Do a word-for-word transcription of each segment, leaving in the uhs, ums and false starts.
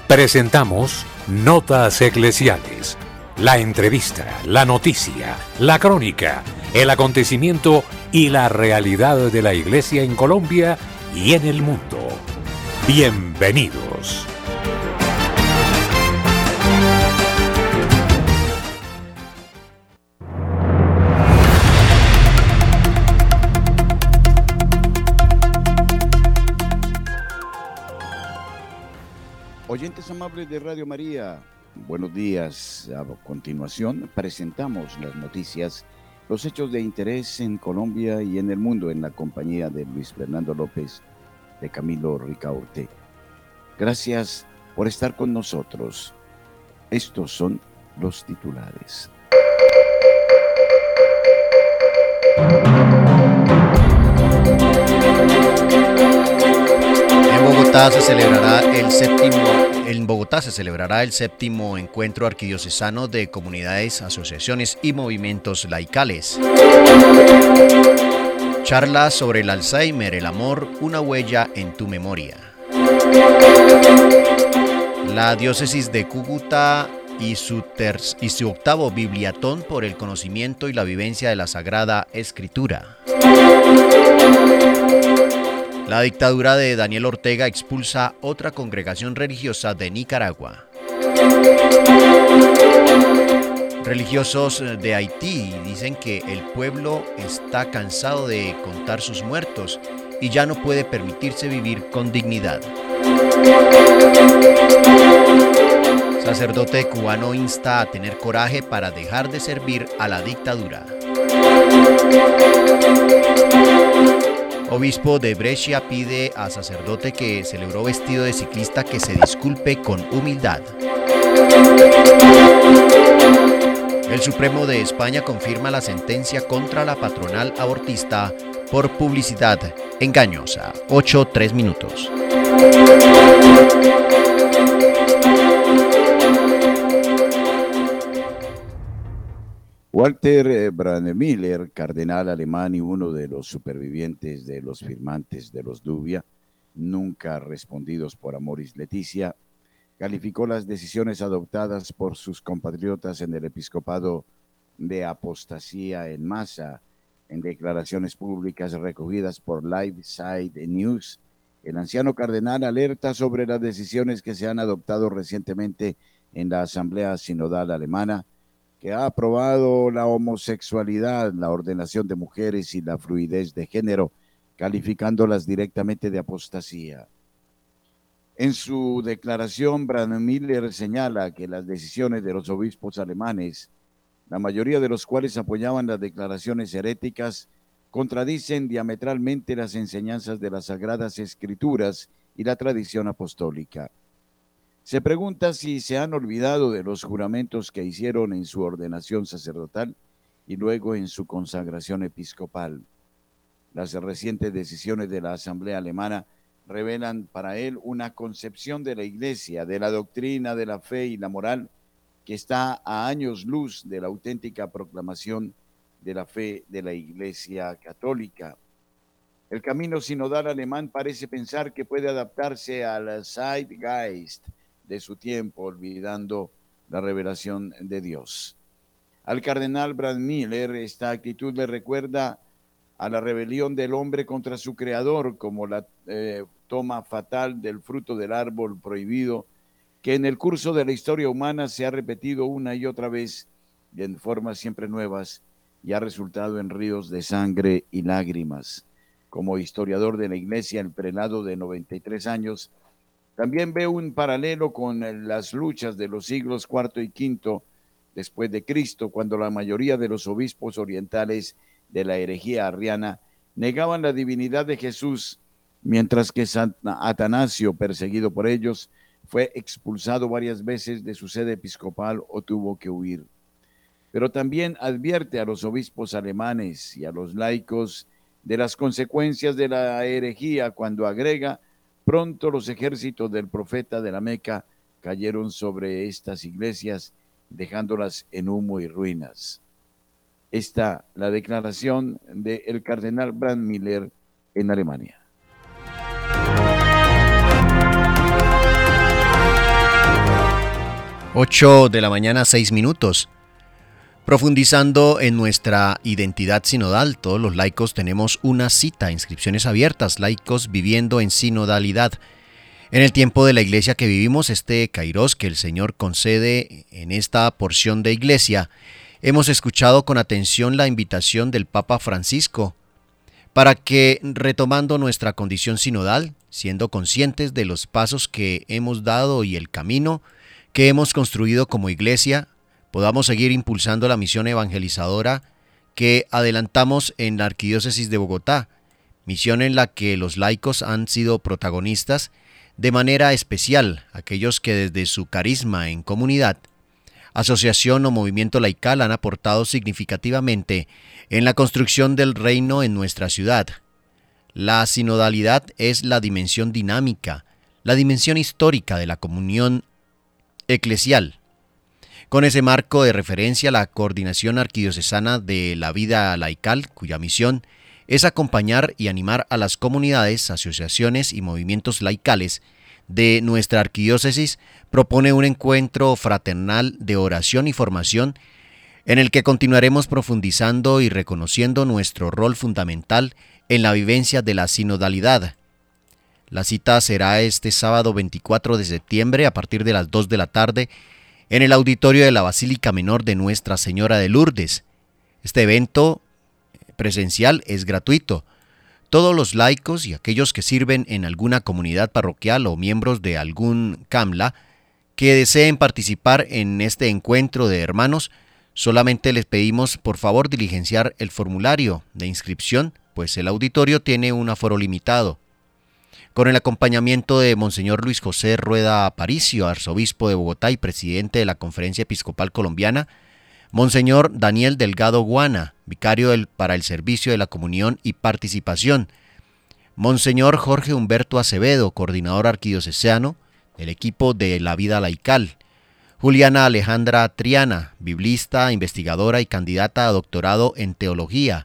Presentamos Notas Eclesiales, la entrevista, la noticia, la crónica, el acontecimiento y la realidad de la Iglesia en Colombia y en el mundo. Bienvenidos. Oyentes amables de Radio María, buenos días. A continuación presentamos las noticias, los hechos de interés en Colombia y en el mundo en la compañía de Luis Fernando López, de Camilo Ricaurte. Gracias por estar con nosotros. Estos son los titulares. En Bogotá se celebrará el séptimo, en Bogotá se celebrará el séptimo encuentro arquidiocesano de comunidades, asociaciones y movimientos laicales. Charla sobre el Alzheimer, el amor, una huella en tu memoria. La diócesis de Cúcuta y su, ter- y su octavo Bibliatón por el conocimiento y la vivencia de la Sagrada Escritura. La dictadura de Daniel Ortega expulsa otra congregación religiosa de Nicaragua. Religiosos de Haití dicen que el pueblo está cansado de contar sus muertos y ya no puede permitirse vivir con dignidad. Sacerdote cubano insta a tener coraje para dejar de servir a la dictadura. Obispo de Brescia pide a sacerdote que celebró vestido de ciclista que se disculpe con humildad. El Supremo de España confirma la sentencia contra la patronal abortista por publicidad engañosa. ocho tres minutos. Walter Brandemüller, cardenal alemán y uno de los supervivientes de los firmantes de los Dubia, nunca respondidos por Amoris Laetitia, calificó las decisiones adoptadas por sus compatriotas en el episcopado de apostasía en masa. En declaraciones públicas recogidas por Live Side News, el anciano cardenal alerta sobre las decisiones que se han adoptado recientemente en la Asamblea Sinodal Alemana, que ha aprobado la homosexualidad, la ordenación de mujeres y la fluidez de género, calificándolas directamente de apostasía. En su declaración, Brandemüller señala que las decisiones de los obispos alemanes, la mayoría de los cuales apoyaban las declaraciones heréticas, contradicen diametralmente las enseñanzas de las Sagradas Escrituras y la tradición apostólica. Se pregunta si se han olvidado de los juramentos que hicieron en su ordenación sacerdotal y luego en su consagración episcopal. Las recientes decisiones de la Asamblea Alemana revelan para él una concepción de la Iglesia, de la doctrina, de la fe y la moral que está a años luz de la auténtica proclamación de la fe de la Iglesia Católica. El camino sinodal alemán parece pensar que puede adaptarse al Zeitgeist de su tiempo, olvidando la revelación de Dios. Al cardenal Brandemüller, esta actitud le recuerda a la rebelión del hombre contra su creador, como la eh, toma fatal del fruto del árbol prohibido, que en el curso de la historia humana se ha repetido una y otra vez y en formas siempre nuevas y ha resultado en ríos de sangre y lágrimas. Como historiador de la Iglesia, el prelado de noventa y tres años, también ve un paralelo con las luchas de los siglos cuarto y quinto después de Cristo, cuando la mayoría de los obispos orientales de la herejía arriana negaban la divinidad de Jesús, mientras que San Atanasio, perseguido por ellos, fue expulsado varias veces de su sede episcopal o tuvo que huir. Pero también advierte a los obispos alemanes y a los laicos de las consecuencias de la herejía cuando agrega: pronto los ejércitos del profeta de la Meca cayeron sobre estas iglesias, dejándolas en humo y ruinas. Esta la declaración del cardenal Brandemüller en Alemania. ocho de la mañana, seis minutos. Profundizando en nuestra identidad sinodal, todos los laicos tenemos una cita, inscripciones abiertas, laicos viviendo en sinodalidad. En el tiempo de la iglesia que vivimos, este kairos que el Señor concede en esta porción de iglesia, hemos escuchado con atención la invitación del Papa Francisco para que, retomando nuestra condición sinodal, siendo conscientes de los pasos que hemos dado y el camino que hemos construido como iglesia, podamos seguir impulsando la misión evangelizadora que adelantamos en la Arquidiócesis de Bogotá, misión en la que los laicos han sido protagonistas de manera especial, aquellos que desde su carisma en comunidad, asociación o movimiento laical han aportado significativamente en la construcción del reino en nuestra ciudad. La sinodalidad es la dimensión dinámica, la dimensión histórica de la comunión eclesial. Con ese marco de referencia, la Coordinación Arquidiocesana de la Vida Laical, cuya misión es acompañar y animar a las comunidades, asociaciones y movimientos laicales de nuestra arquidiócesis, propone un encuentro fraternal de oración y formación en el que continuaremos profundizando y reconociendo nuestro rol fundamental en la vivencia de la sinodalidad. La cita será este sábado veinticuatro de septiembre a partir de las dos de la tarde en el auditorio de la Basílica Menor de Nuestra Señora de Lourdes. Este evento presencial es gratuito. Todos los laicos y aquellos que sirven en alguna comunidad parroquial o miembros de algún CAMLA que deseen participar en este encuentro de hermanos, solamente les pedimos por favor diligenciar el formulario de inscripción, pues el auditorio tiene un aforo limitado. Con el acompañamiento de Monseñor Luis José Rueda Aparicio, arzobispo de Bogotá y presidente de la Conferencia Episcopal Colombiana, Monseñor Daniel Delgado Guana, vicario del, para el Servicio de la Comunión y Participación, Monseñor Jorge Humberto Acevedo, coordinador arquidiocesano del equipo de la Vida Laical, Juliana Alejandra Triana, biblista, investigadora y candidata a doctorado en teología,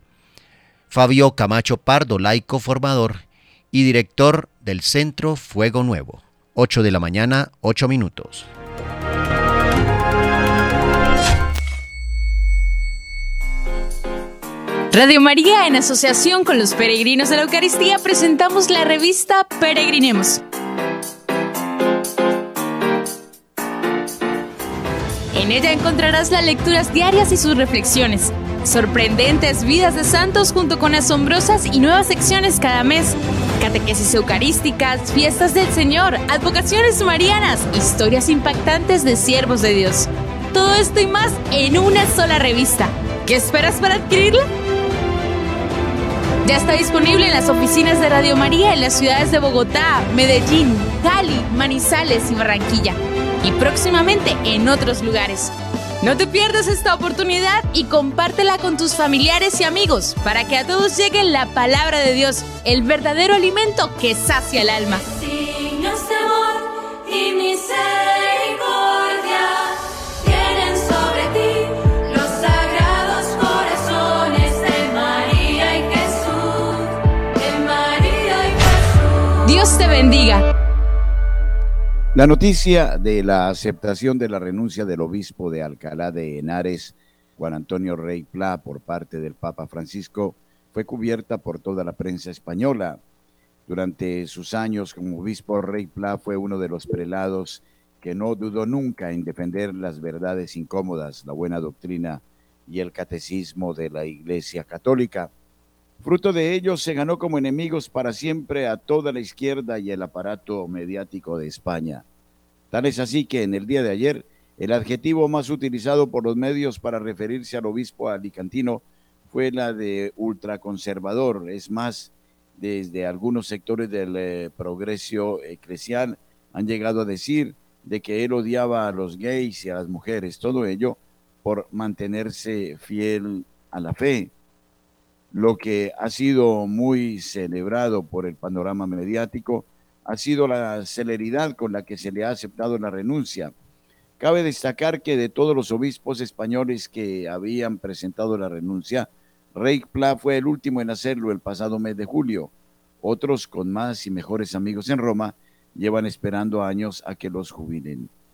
Fabio Camacho Pardo, laico formador y director del Centro Fuego Nuevo. ocho de la mañana, ocho minutos. Radio María, en asociación con los peregrinos de la Eucaristía, presentamos la revista Peregrinemos. En ella encontrarás las lecturas diarias y sus reflexiones, sorprendentes vidas de santos junto con asombrosas y nuevas secciones cada mes, catequesis eucarísticas, fiestas del Señor, advocaciones marianas, historias impactantes de siervos de Dios. Todo esto y más en una sola revista. ¿Qué esperas para adquirirla? Ya está disponible en las oficinas de Radio María en las ciudades de Bogotá, Medellín, Cali, Manizales y Barranquilla, y próximamente en otros lugares. No te pierdas esta oportunidad y compártela con tus familiares y amigos para que a todos llegue la palabra de Dios, el verdadero alimento que sacia el alma. Signos de amor y misericordia vienen sobre ti los sagrados corazones de María y Jesús, de María y Jesús. Dios te bendiga. La noticia de la aceptación de la renuncia del obispo de Alcalá de Henares, Juan Antonio Rey Pla, por parte del Papa Francisco, fue cubierta por toda la prensa española. Durante sus años como obispo, Rey Pla fue uno de los prelados que no dudó nunca en defender las verdades incómodas, la buena doctrina y el catecismo de la Iglesia Católica. Fruto de ello, se ganó como enemigos para siempre a toda la izquierda y el aparato mediático de España. Tal es así que en el día de ayer, el adjetivo más utilizado por los medios para referirse al obispo alicantino fue la de ultraconservador. Es más, desde algunos sectores del eh, progreso eclesial han llegado a decir de que él odiaba a los gays y a las mujeres, todo ello por mantenerse fiel a la fe. Lo que ha sido muy celebrado por el panorama mediático ha sido la celeridad con la que se le ha aceptado la renuncia. Cabe destacar que de todos los obispos españoles que habían presentado la renuncia, Rey Pla fue el último en hacerlo el pasado mes de julio. Otros, con más y mejores amigos en Roma, llevan esperando años a que los jubilen.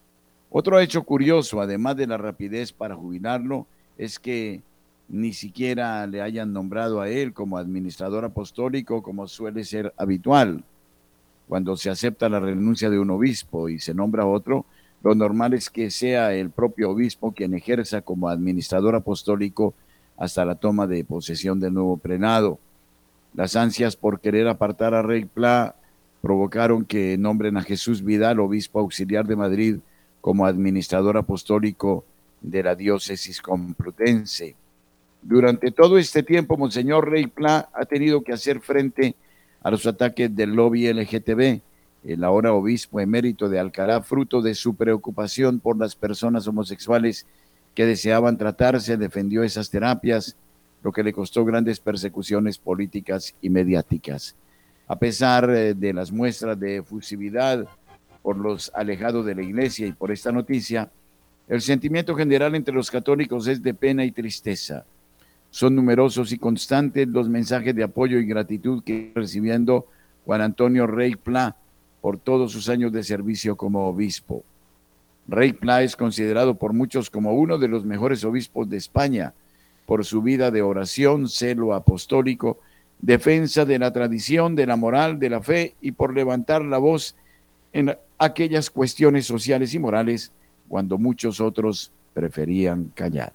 Otro hecho curioso, además de la rapidez para jubilarlo, es que ni siquiera le hayan nombrado a él como administrador apostólico, como suele ser habitual. Cuando se acepta la renuncia de un obispo y se nombra otro, lo normal es que sea el propio obispo quien ejerza como administrador apostólico hasta la toma de posesión del nuevo prenado. Las ansias por querer apartar a Rey Pla provocaron que nombren a Jesús Vidal, obispo auxiliar de Madrid, como administrador apostólico de la diócesis complutense. Durante todo este tiempo, Monseñor Rey Pla ha tenido que hacer frente a los ataques del lobby L G T B, el ahora obispo emérito de Alcalá, fruto de su preocupación por las personas homosexuales que deseaban tratarse, defendió esas terapias, lo que le costó grandes persecuciones políticas y mediáticas. A pesar de las muestras de efusividad por los alejados de la iglesia y por esta noticia, el sentimiento general entre los católicos es de pena y tristeza. Son numerosos y constantes los mensajes de apoyo y gratitud que está recibiendo Juan Antonio Rey Pla por todos sus años de servicio como obispo. Rey Pla es considerado por muchos como uno de los mejores obispos de España por su vida de oración, celo apostólico, defensa de la tradición, de la moral, de la fe y por levantar la voz en aquellas cuestiones sociales y morales cuando muchos otros preferían callar.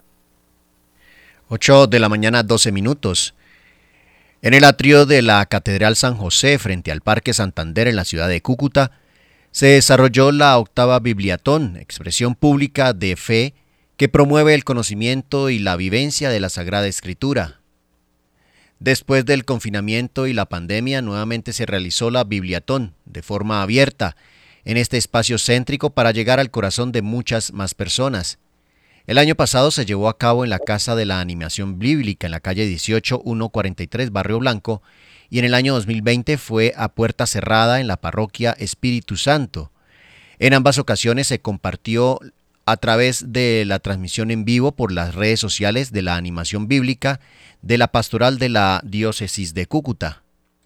ocho de la mañana, doce minutos. En el atrio de la Catedral San José, frente al Parque Santander en la ciudad de Cúcuta, se desarrolló la octava Bibliatón, expresión pública de fe que promueve el conocimiento y la vivencia de la Sagrada Escritura. Después del confinamiento y la pandemia, nuevamente se realizó la Bibliatón de forma abierta en este espacio céntrico para llegar al corazón de muchas más personas. El año pasado se llevó a cabo en la Casa de la Animación Bíblica en la calle dieciocho, ciento cuarenta y tres, Barrio Blanco, y en el año dos mil veinte fue a puerta cerrada en la parroquia Espíritu Santo. En ambas ocasiones se compartió a través de la transmisión en vivo por las redes sociales de la Animación Bíblica de la Pastoral de la Diócesis de Cúcuta.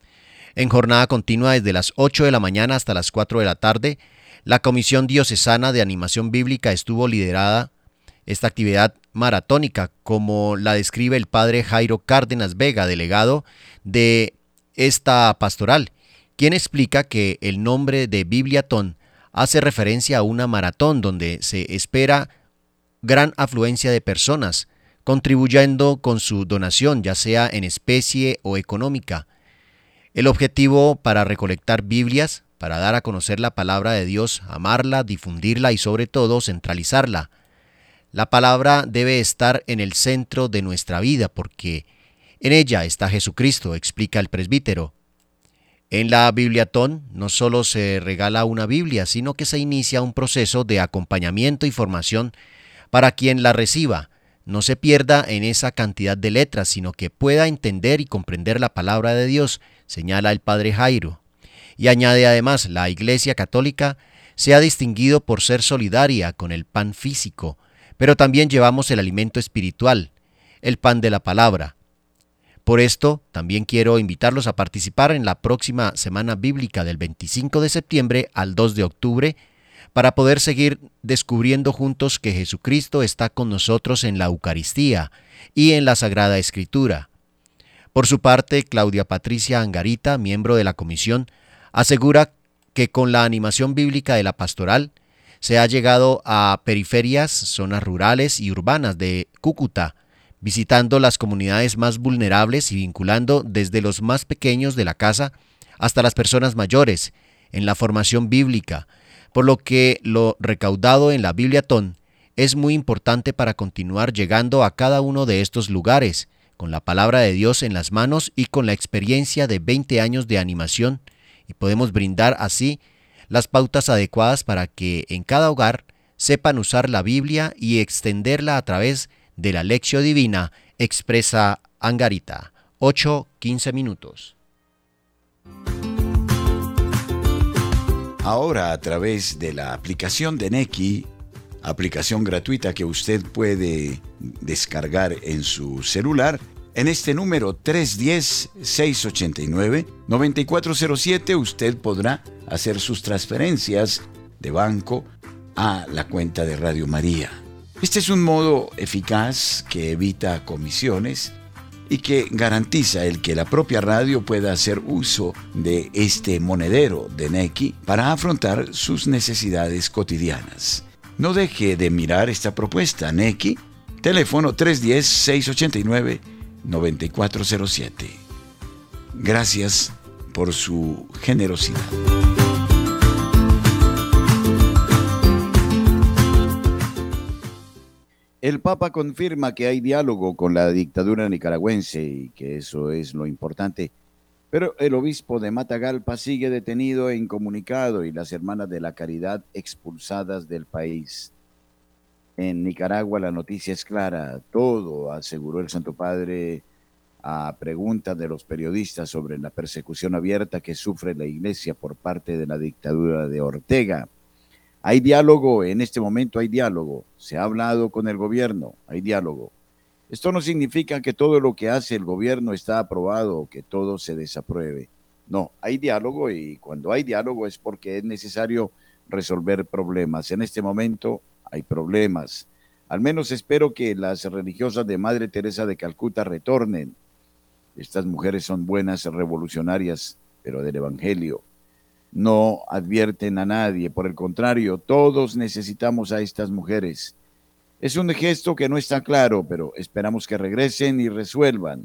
En jornada continua desde las ocho de la mañana hasta las cuatro de la tarde, la Comisión Diocesana de Animación Bíblica estuvo liderada esta actividad maratónica, como la describe el padre Jairo Cárdenas Vega, delegado de esta pastoral, quien explica que el nombre de Bibliatón hace referencia a una maratón donde se espera gran afluencia de personas, contribuyendo con su donación, ya sea en especie o económica. El objetivo para recolectar Biblias, para dar a conocer la palabra de Dios, amarla, difundirla y sobre todo centralizarla. La palabra debe estar en el centro de nuestra vida porque en ella está Jesucristo, explica el presbítero. En la Bibliatón no solo se regala una Biblia, sino que se inicia un proceso de acompañamiento y formación para quien la reciba. No se pierda en esa cantidad de letras, sino que pueda entender y comprender la palabra de Dios, señala el padre Jairo. Y añade además, la Iglesia Católica se ha distinguido por ser solidaria con el pan físico, pero también llevamos el alimento espiritual, el pan de la palabra. Por esto, también quiero invitarlos a participar en la próxima Semana Bíblica del veinticinco de septiembre al dos de octubre para poder seguir descubriendo juntos que Jesucristo está con nosotros en la Eucaristía y en la Sagrada Escritura. Por su parte, Claudia Patricia Angarita, miembro de la comisión, asegura que con la animación bíblica de la pastoral se ha llegado a periferias, zonas rurales y urbanas de Cúcuta, visitando las comunidades más vulnerables y vinculando desde los más pequeños de la casa hasta las personas mayores en la formación bíblica, por lo que lo recaudado en la Bibliatón es muy importante para continuar llegando a cada uno de estos lugares, con la palabra de Dios en las manos y con la experiencia de veinte años de animación, y podemos brindar así las pautas adecuadas para que en cada hogar sepan usar la Biblia y extenderla a través de la Lección Divina, expresa Angarita. ocho quince minutos. Ahora, a través de la aplicación de Nequi, aplicación gratuita que usted puede descargar en su celular, en este número tres uno cero, seis ocho nueve, nueve cuatro cero siete usted podrá hacer sus transferencias de banco a la cuenta de Radio María. Este es un modo eficaz que evita comisiones y que garantiza el que la propia radio pueda hacer uso de este monedero de Nequi para afrontar sus necesidades cotidianas. No deje de mirar esta propuesta. Nequi, teléfono tres uno cero, seis ocho nueve, nueve cuatro cero siete. Gracias por su generosidad. El Papa confirma que hay diálogo con la dictadura nicaragüense y que eso es lo importante, pero el obispo de Matagalpa sigue detenido e incomunicado y las hermanas de la caridad expulsadas del país. En Nicaragua la noticia es clara, todo, aseguró el Santo Padre a preguntas de los periodistas sobre la persecución abierta que sufre la Iglesia por parte de la dictadura de Ortega. Hay diálogo, en este momento hay diálogo, se ha hablado con el gobierno, hay diálogo. Esto no significa que todo lo que hace el gobierno está aprobado o que todo se desapruebe. No, hay diálogo y cuando hay diálogo es porque es necesario resolver problemas. En este momento hay problemas. Al menos espero que las religiosas de Madre Teresa de Calcuta retornen. Estas mujeres son buenas revolucionarias, pero del Evangelio. No advierten a nadie, por el contrario, todos necesitamos a estas mujeres. Es un gesto que no está claro, pero esperamos que regresen y resuelvan.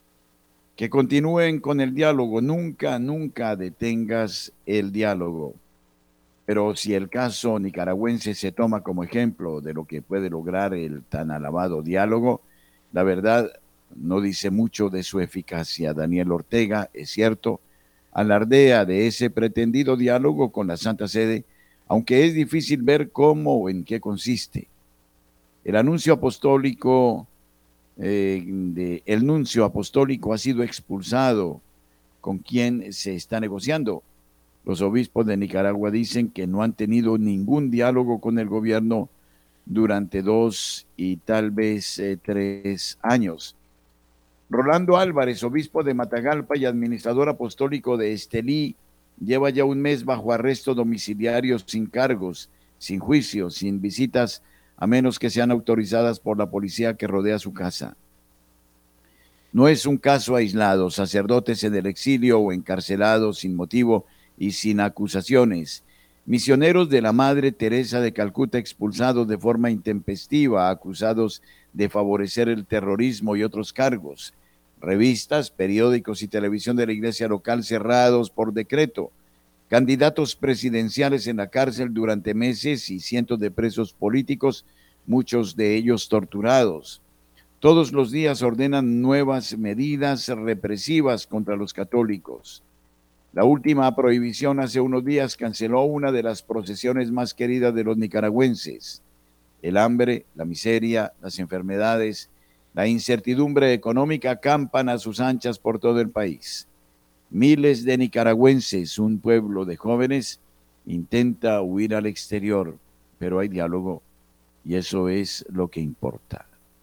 Que continúen con el diálogo, nunca, nunca detengas el diálogo. Pero si el caso nicaragüense se toma como ejemplo de lo que puede lograr el tan alabado diálogo, la verdad no dice mucho de su eficacia. Daniel Ortega, es cierto, alardea de ese pretendido diálogo con la Santa Sede, aunque es difícil ver cómo o en qué consiste. El anuncio apostólico, eh, de, el nuncio apostólico ha sido expulsado. ¿Con quién se está negociando? Los obispos de Nicaragua dicen que no han tenido ningún diálogo con el gobierno durante dos y tal vez eh, tres años. Rolando Álvarez, obispo de Matagalpa y administrador apostólico de Estelí, lleva ya un mes bajo arresto domiciliario sin cargos, sin juicio, sin visitas, a menos que sean autorizadas por la policía que rodea su casa. No es un caso aislado, sacerdotes en el exilio o encarcelados sin motivo y sin acusaciones, misioneros de la Madre Teresa de Calcuta expulsados de forma intempestiva, acusados de favorecer el terrorismo y otros cargos, revistas, periódicos y televisión de la iglesia local cerrados por decreto, candidatos presidenciales en la cárcel durante meses y cientos de presos políticos, muchos de ellos torturados. Todos los días ordenan nuevas medidas represivas contra los católicos. La última prohibición hace unos días canceló una de las procesiones más queridas de los nicaragüenses. El hambre, la miseria, las enfermedades, la incertidumbre económica campan a sus anchas por todo el país. Miles de nicaragüenses, un pueblo de jóvenes, intenta huir al exterior, pero hay diálogo y eso es lo que importa.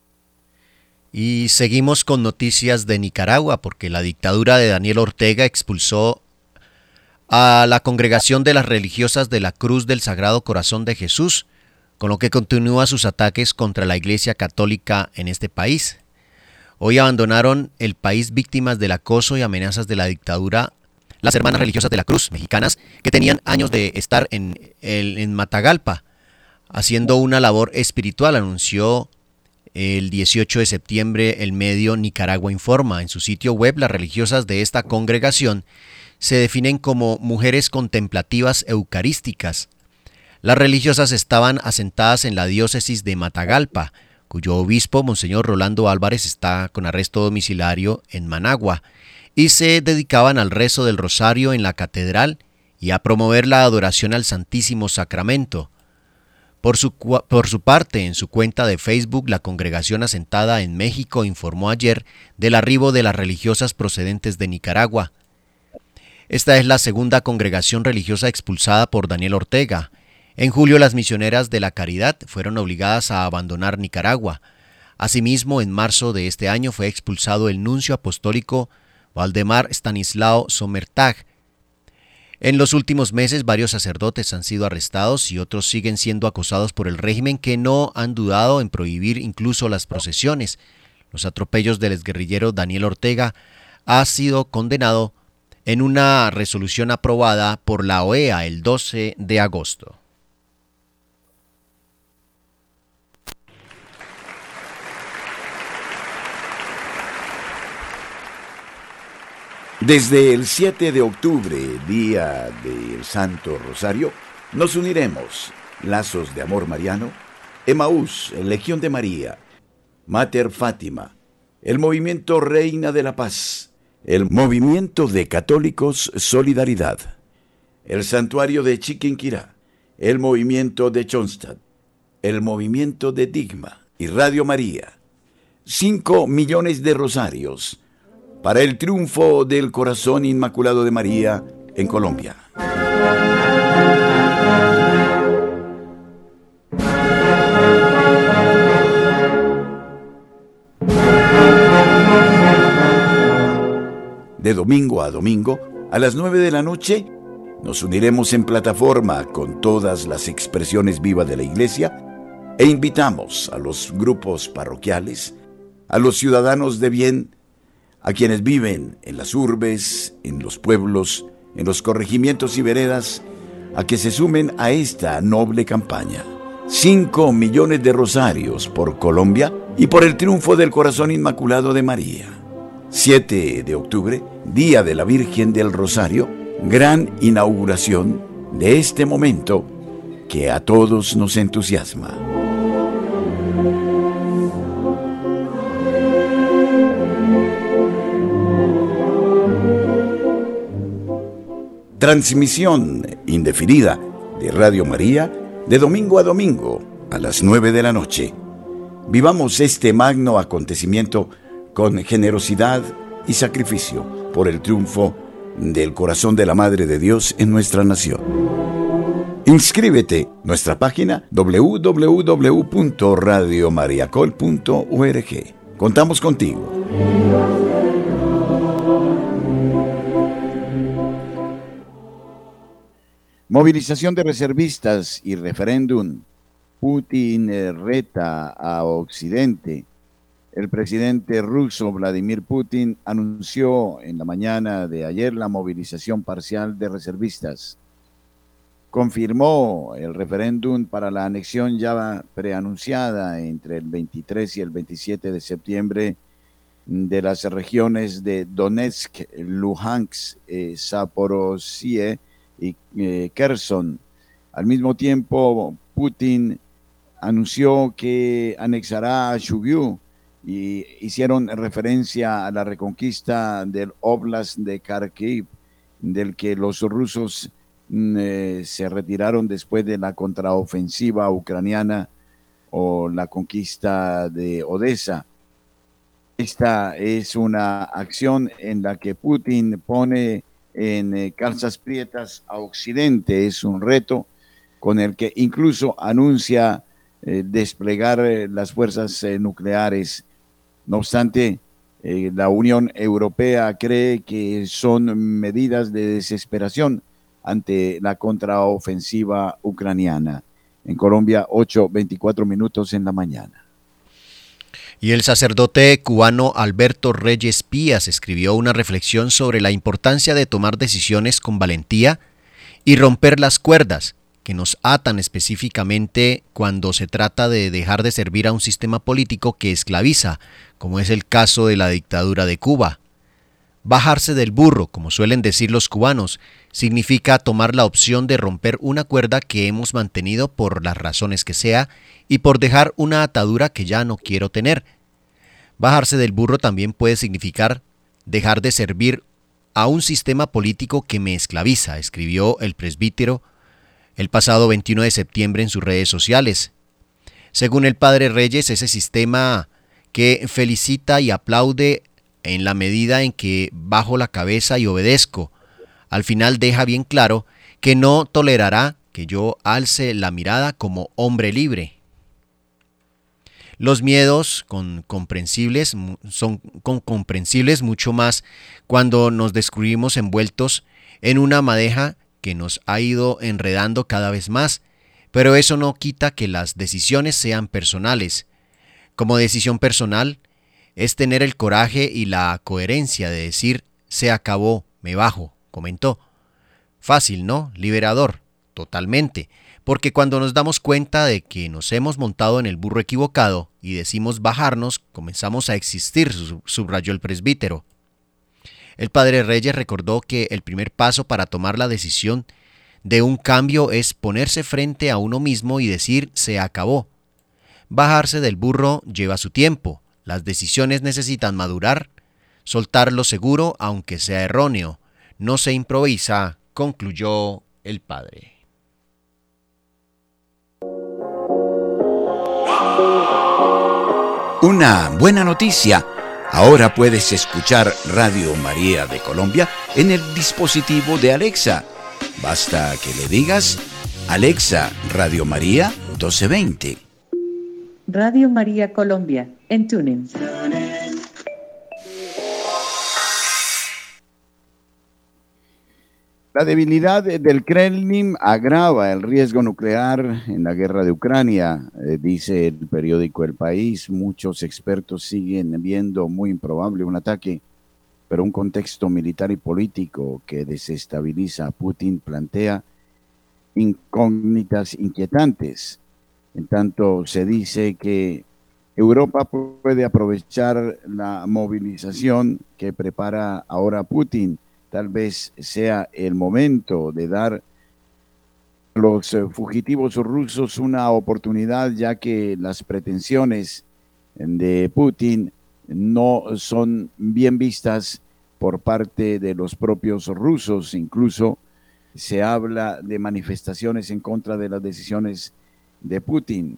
Y seguimos con noticias de Nicaragua, porque la dictadura de Daniel Ortega expulsó a la Congregación de las Religiosas de la Cruz del Sagrado Corazón de Jesús, con lo que continúa sus ataques contra la Iglesia Católica en este país. Hoy abandonaron el país víctimas del acoso y amenazas de la dictadura las hermanas religiosas de la Cruz mexicanas, que tenían años de estar en, el, en Matagalpa, haciendo una labor espiritual, anunció el dieciocho de septiembre el medio Nicaragua Informa. En su sitio web, las religiosas de esta congregación se definen como mujeres contemplativas eucarísticas. Las religiosas estaban asentadas en la diócesis de Matagalpa, cuyo obispo, Monseñor Rolando Álvarez, está con arresto domiciliario en Managua, y se dedicaban al rezo del rosario en la catedral y a promover la adoración al Santísimo Sacramento. Por su, por su parte, en su cuenta de Facebook, la congregación asentada en México informó ayer del arribo de las religiosas procedentes de Nicaragua. Esta es la segunda congregación religiosa expulsada por Daniel Ortega. En julio, las misioneras de la Caridad fueron obligadas a abandonar Nicaragua. Asimismo, en marzo de este año fue expulsado el nuncio apostólico Waldemar Stanislao Sommertag. En los últimos meses varios sacerdotes han sido arrestados y otros siguen siendo acosados por el régimen, que no han dudado en prohibir incluso las procesiones. Los atropellos del exguerrillero Daniel Ortega ha sido condenado en una resolución aprobada por la O E A el doce de agosto. Desde el siete de octubre, día del Santo Rosario, nos uniremos. Lazos de Amor Mariano, Emaús, Legión de María, Mater Fátima, el Movimiento Reina de la Paz, el Movimiento de Católicos Solidaridad, el Santuario de Chiquinquirá, el Movimiento de Chonstad, el Movimiento de Digma y Radio María. Cinco millones de rosarios para el triunfo del Corazón Inmaculado de María en Colombia. De domingo a domingo, a las nueve de la noche, nos uniremos en plataforma con todas las expresiones vivas de la Iglesia e invitamos a los grupos parroquiales, a los ciudadanos de bien, a quienes viven en las urbes, en los pueblos, en los corregimientos y veredas, a que se sumen a esta noble campaña. Cinco millones de rosarios por Colombia y por el triunfo del Corazón Inmaculado de María. siete de octubre, Día de la Virgen del Rosario, gran inauguración de este momento que a todos nos entusiasma. Transmisión indefinida de Radio María de domingo a domingo a las nueve de la noche. Vivamos este magno acontecimiento con generosidad y sacrificio por el triunfo del corazón de la Madre de Dios en nuestra nación. Inscríbete, nuestra página doble u doble u doble u punto radio mariacol punto org. Contamos contigo. Movilización de reservistas y referéndum. Putin eh, reta a Occidente. El presidente ruso Vladimir Putin anunció en la mañana de ayer la movilización parcial de reservistas. Confirmó el referéndum para la anexión ya preanunciada entre el veintitrés y el veintisiete de septiembre de las regiones de Donetsk, Luhansk, eh, Zaporozhye y eh, Kherson. Al mismo tiempo, Putin anunció que anexará a Shugiu y hicieron referencia a la reconquista del Oblast de Kharkiv, del que los rusos eh, se retiraron después de la contraofensiva ucraniana o la conquista de Odessa. Esta es una acción en la que Putin pone en eh, calzas prietas a Occidente. Es un reto con el que incluso anuncia eh, desplegar eh, las fuerzas eh, nucleares. No obstante, eh, la Unión Europea cree que son medidas de desesperación ante la contraofensiva ucraniana. En Colombia, ocho veinticuatro minutos en la mañana. Y el sacerdote cubano Alberto Reyes Pías escribió una reflexión sobre la importancia de tomar decisiones con valentía y romper las cuerdas que nos atan, específicamente cuando se trata de dejar de servir a un sistema político que esclaviza, como es el caso de la dictadura de Cuba. Bajarse del burro, como suelen decir los cubanos, significa tomar la opción de romper una cuerda que hemos mantenido por las razones que sea y por dejar una atadura que ya no quiero tener. Bajarse del burro también puede significar dejar de servir a un sistema político que me esclaviza, escribió el presbítero el pasado veintiuno de septiembre en sus redes sociales. Según el padre Reyes, ese sistema que felicita y aplaude en la medida en que bajo la cabeza y obedezco, al final deja bien claro que no tolerará que yo alce la mirada como hombre libre. Los miedos con comprensibles, son con comprensibles mucho más cuando nos descubrimos envueltos en una madeja que nos ha ido enredando cada vez más, pero eso no quita que las decisiones sean personales. Como decisión personal, es tener el coraje y la coherencia de decir, se acabó, me bajo, comentó. Fácil, ¿no? Liberador, totalmente, porque cuando nos damos cuenta de que nos hemos montado en el burro equivocado y decimos bajarnos, comenzamos a existir, subrayó el presbítero. El padre Reyes recordó que el primer paso para tomar la decisión de un cambio es ponerse frente a uno mismo y decir, se acabó. Bajarse del burro lleva su tiempo, las decisiones necesitan madurar, soltar lo seguro aunque sea erróneo, no se improvisa, concluyó el padre. Una buena noticia. Ahora puedes escuchar Radio María de Colombia en el dispositivo de Alexa. Basta que le digas, Alexa, Radio María doce veinte. Radio María Colombia, en TuneIn. La debilidad del Kremlin agrava el riesgo nuclear en la guerra de Ucrania, eh, dice el periódico El País. Muchos expertos siguen viendo muy improbable un ataque, pero un contexto militar y político que desestabiliza a Putin plantea incógnitas inquietantes. En tanto, se dice que Europa puede aprovechar la movilización que prepara ahora Putin. Tal vez sea el momento de dar a los fugitivos rusos una oportunidad, ya que las pretensiones de Putin no son bien vistas por parte de los propios rusos. Incluso se habla de manifestaciones en contra de las decisiones de Putin.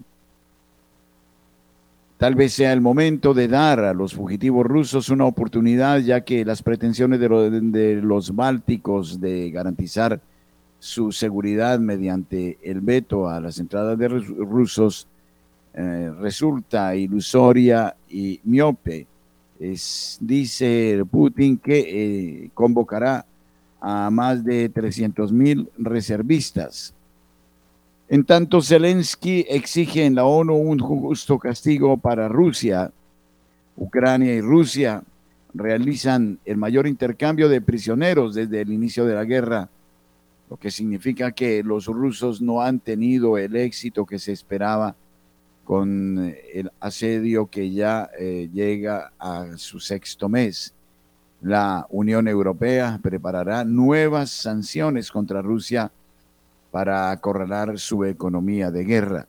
Tal vez sea el momento de dar a los fugitivos rusos una oportunidad, ya que las pretensiones de, lo, de los bálticos de garantizar su seguridad mediante el veto a las entradas de rusos eh, resulta ilusoria y miope. Es, dice Putin que eh, convocará a más de trescientos mil reservistas. En tanto, Zelensky exige en la ONU un justo castigo para Rusia. Ucrania y Rusia realizan el mayor intercambio de prisioneros desde el inicio de la guerra, lo que significa que los rusos no han tenido el éxito que se esperaba con el asedio que ya eh, llega a su sexto mes. La Unión Europea preparará nuevas sanciones contra Rusia para acorralar su economía de guerra.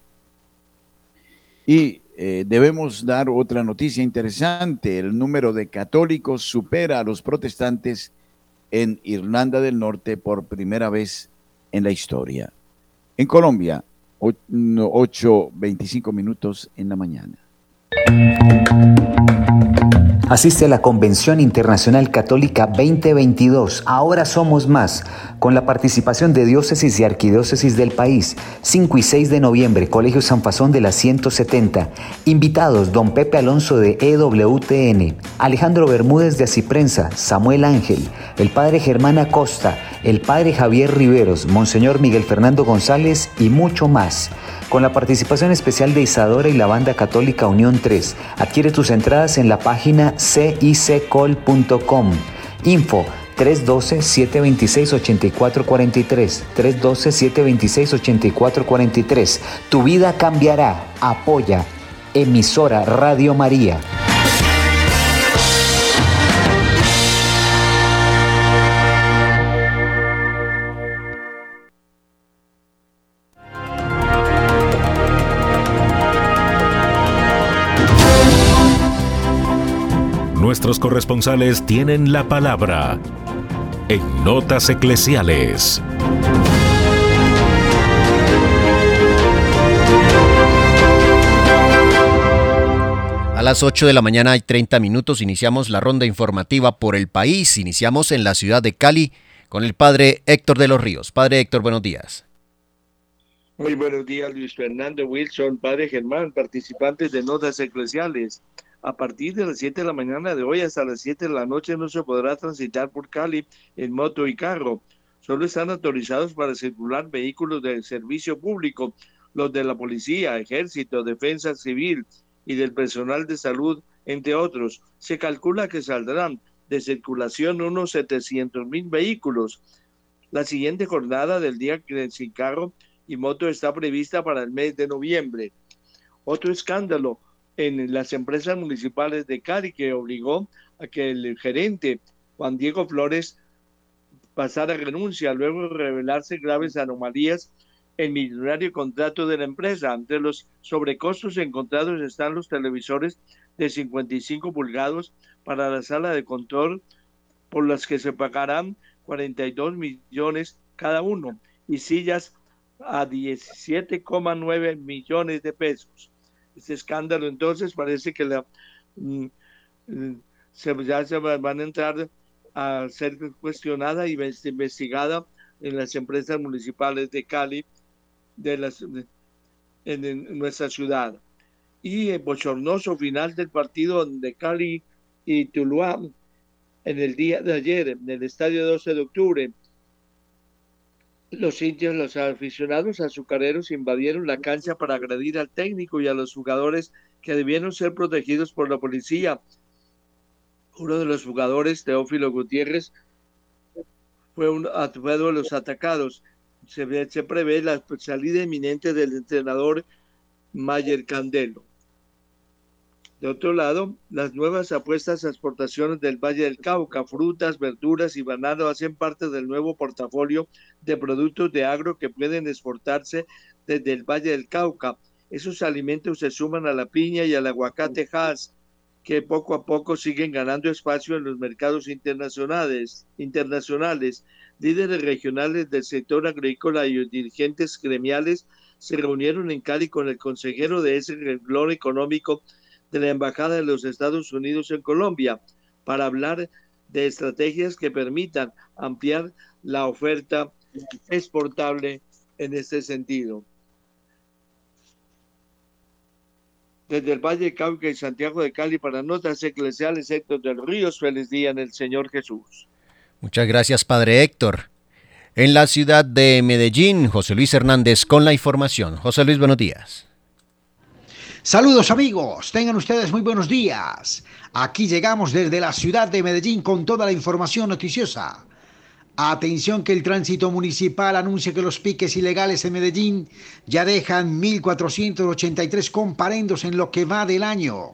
Y eh, debemos dar otra noticia interesante. El número de católicos supera a los protestantes en Irlanda del Norte por primera vez en la historia. En Colombia, ocho veinticinco minutos en la mañana. Asiste a la Convención Internacional Católica veinte veintidós, Ahora Somos Más, con la participación de diócesis y arquidiócesis del país, cinco y seis de noviembre, Colegio San Fasón de la ciento setenta. Invitados, don Pepe Alonso de E W T N, Alejandro Bermúdez de Asiprensa, Samuel Ángel, el padre Germán Acosta, el padre Javier Riveros, monseñor Miguel Fernando González y mucho más. Con la participación especial de Isadora y la banda católica Unión tres. Adquiere tus entradas en la página c i c col punto com. Info tres uno dos, siete dos seis, ocho cuatro cuatro tres, tres uno dos, siete dos seis, ocho cuatro cuatro tres. Tu vida cambiará. Apoya. Emisora Radio María. Nuestros corresponsales tienen la palabra en Notas Eclesiales. A las ocho de la mañana y treinta minutos iniciamos la ronda informativa por el país. Iniciamos en la ciudad de Cali con el padre Héctor de los Ríos. Padre Héctor, buenos días. Muy buenos días, Luis Fernando, Wilson, padre Germán, participantes de Notas Eclesiales. A partir de las siete de la mañana de hoy hasta las siete de la noche no se podrá transitar por Cali en moto y carro. Solo están autorizados para circular vehículos de servicio público, los de la policía, ejército, defensa civil y del personal de salud, entre otros. Se calcula que saldrán de circulación unos setecientos mil vehículos. La siguiente jornada del día sin carro y moto está prevista para el mes de noviembre. Otro escándalo en las empresas municipales de Cali que obligó a que el gerente Juan Diego Flores pasara renuncia luego de revelarse graves anomalías en el millonario contrato de la empresa. Entre los sobrecostos encontrados están los televisores de cincuenta y cinco pulgadas para la sala de control, por las que se pagarán cuarenta y dos millones cada uno, y sillas a diecisiete coma nueve millones de pesos. Este escándalo entonces parece que la, mm, se, ya se van a entrar a ser cuestionada y investigada en las empresas municipales de Cali, de las, de, en, en nuestra ciudad. Y el bochornoso final del partido de Cali y Tuluá en el día de ayer, en el estadio doce de octubre. Los hinchas, los aficionados azucareros invadieron la cancha para agredir al técnico y a los jugadores que debieron ser protegidos por la policía. Uno de los jugadores, Teófilo Gutiérrez, fue uno fue de los atacados. Se, ve, se prevé la salida inminente del entrenador Mayer Candelo. De otro lado, las nuevas apuestas a exportaciones del Valle del Cauca, frutas, verduras y banano hacen parte del nuevo portafolio de productos de agro que pueden exportarse desde el Valle del Cauca. Esos alimentos se suman a la piña y al aguacate Hass, que poco a poco siguen ganando espacio en los mercados internacionales. internacionales. Líderes regionales del sector agrícola y dirigentes gremiales se reunieron en Cali con el consejero de ese renglón económico de la Embajada de los Estados Unidos en Colombia para hablar de estrategias que permitan ampliar la oferta exportable en este sentido. Desde el Valle de Cauca y Santiago de Cali para Notas Eclesiales, Héctor del Ríos, feliz día en el Señor Jesús. Muchas gracias, Padre Héctor. En la ciudad de Medellín, José Luis Hernández con la información. José Luis, buenos días. Saludos amigos, tengan ustedes muy buenos días. Aquí llegamos desde la ciudad de Medellín con toda la información noticiosa. Atención que el tránsito municipal anuncia que los piques ilegales en Medellín ya dejan mil cuatrocientos ochenta y tres comparendos en lo que va del año.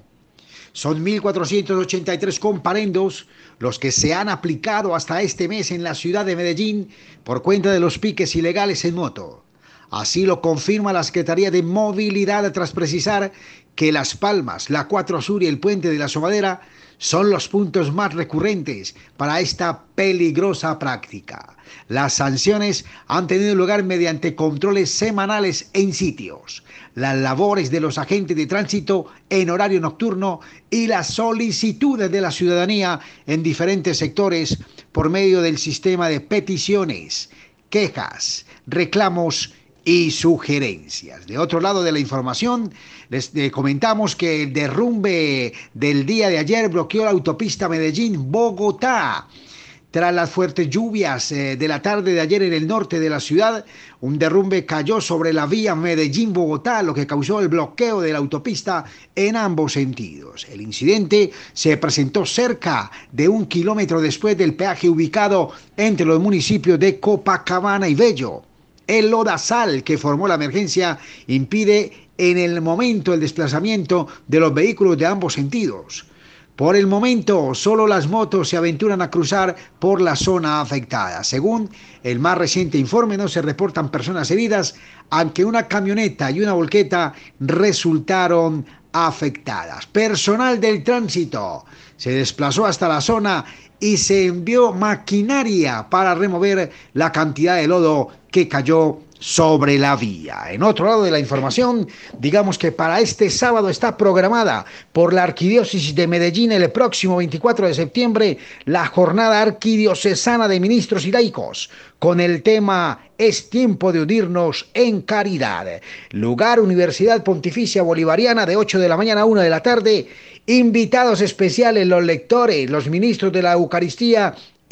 Son mil cuatrocientos ochenta y tres comparendos los que se han aplicado hasta este mes en la ciudad de Medellín por cuenta de los piques ilegales en moto. Así lo confirma la Secretaría de Movilidad tras precisar que Las Palmas, la cuatro Sur y el Puente de la Somadera son los puntos más recurrentes para esta peligrosa práctica. Las sanciones han tenido lugar mediante controles semanales en sitios, las labores de los agentes de tránsito en horario nocturno y las solicitudes de la ciudadanía en diferentes sectores por medio del sistema de peticiones, quejas, reclamos y sugerencias. De otro lado de la información, les eh, comentamos que el derrumbe del día de ayer bloqueó la autopista Medellín-Bogotá. Tras las fuertes lluvias eh, de la tarde de ayer en el norte de la ciudad, un derrumbe cayó sobre la vía Medellín-Bogotá, lo que causó el bloqueo de la autopista en ambos sentidos. El incidente se presentó cerca de un kilómetro después del peaje ubicado entre los municipios de Copacabana y Bello. El lodazal que formó la emergencia impide en el momento el desplazamiento de los vehículos de ambos sentidos. Por el momento, solo las motos se aventuran a cruzar por la zona afectada. Según el más reciente informe, no se reportan personas heridas, aunque una camioneta y una volqueta resultaron afectadas. Personal del tránsito se desplazó hasta la zona y se envió maquinaria para remover la cantidad de lodo que cayó sobre la vía. En otro lado de la información, digamos que para este sábado está programada por la Arquidiócesis de Medellín el próximo veinticuatro de septiembre la jornada arquidiocesana de ministros y laicos con el tema Es tiempo de unirnos en caridad. Lugar Universidad Pontificia Bolivariana de ocho de la mañana a una de la tarde. Invitados especiales los lectores, los ministros de la Eucaristía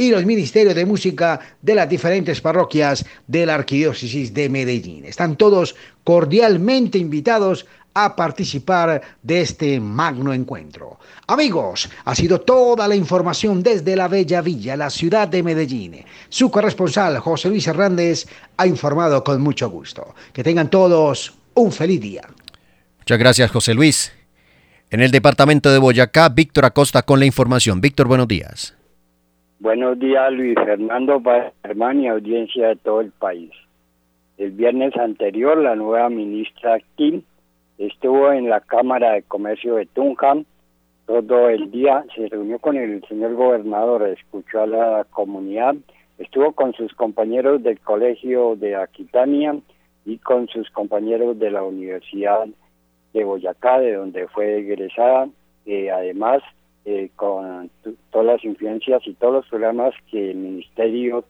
y los ministerios de música de las diferentes parroquias de la Arquidiócesis de Medellín. Están todos cordialmente invitados a participar de este magno encuentro. Amigos, ha sido toda la información desde la Bella Villa, la ciudad de Medellín. Su corresponsal, José Luis Hernández, ha informado con mucho gusto. Que tengan todos un feliz día. Muchas gracias, José Luis. En el departamento de Boyacá, Víctor Acosta con la información. Víctor, buenos días. Buenos días, Luis Fernando, Germán y audiencia de todo el país. El viernes anterior, la nueva ministra Kim estuvo en la Cámara de Comercio de Tunja todo el día, se reunió con el señor gobernador, escuchó a la comunidad, estuvo con sus compañeros del colegio de Aquitania y con sus compañeros de la Universidad de Boyacá, de donde fue egresada, eh, además eh, con t- todas las influencias y todos los programas que el Ministerio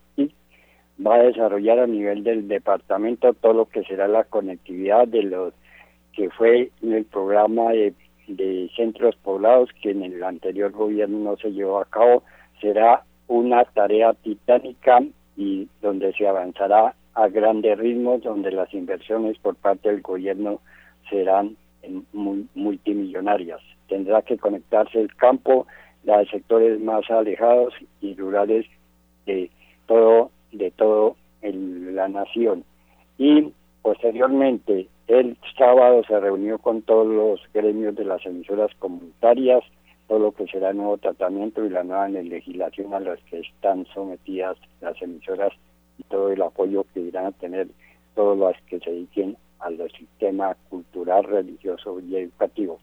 va a desarrollar a nivel del departamento, todo lo que será la conectividad de los que fue el programa de, de centros poblados que en el anterior gobierno no se llevó a cabo, será una tarea titánica y donde se avanzará a grandes ritmos, donde las inversiones por parte del gobierno serán muy, multimillonarias. Tendrá que conectarse el campo, los sectores más alejados y rurales de todo, de todo el, la nación. Y posteriormente, el sábado se reunió con todos los gremios de las emisoras comunitarias, todo lo que será el nuevo tratamiento y la nueva legislación a las que están sometidas las emisoras y todo el apoyo que irán a tener todos los que se dediquen al sistema cultural, religioso y educativo.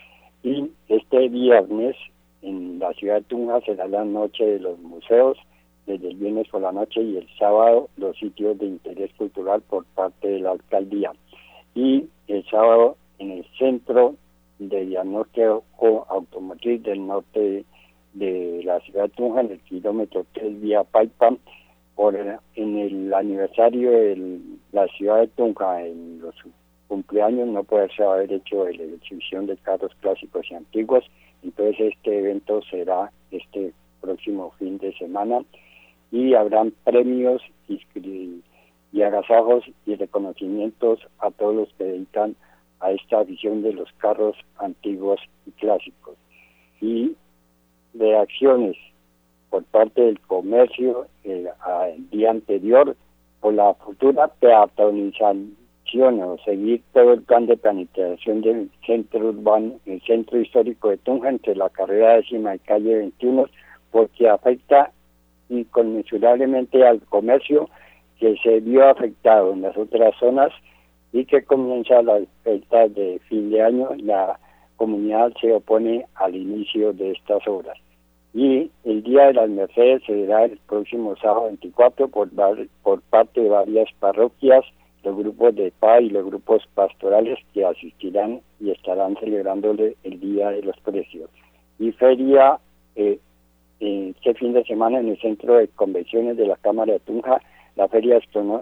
Y este viernes en la ciudad de Tunja será la noche de los museos, desde el viernes por la noche, y el sábado los sitios de interés cultural por parte de la alcaldía. Y el sábado en el centro de diagnóstico automotriz del norte de, de la ciudad de Tunja, en el kilómetro tres vía Paipa, por el, en el aniversario de la ciudad de Tunja, en los cumpleaños, no poderse haber hecho la exhibición de carros clásicos y antiguos. Entonces este evento será este próximo fin de semana y habrán premios y, y agasajos y reconocimientos a todos los que dedican a esta afición de los carros antiguos y clásicos. Y reacciones por parte del comercio el, el día anterior por la futura peatonización o seguir todo el plan de planificación del centro urbano, el centro histórico de Tunja entre la carrera décima y calle veintiuno, porque afecta inconmensurablemente al comercio que se vio afectado en las otras zonas y que comienza la fecha de fin de año. La comunidad se opone al inicio de estas obras. Y el Día de las Mercedes se dará el próximo sábado veinticuatro por, por parte de varias parroquias, los grupos de paz y los grupos pastorales que asistirán y estarán celebrándole el Día de los Precios. Y feria eh, este fin de semana en el Centro de Convenciones de la Cámara de Tunja, la Feria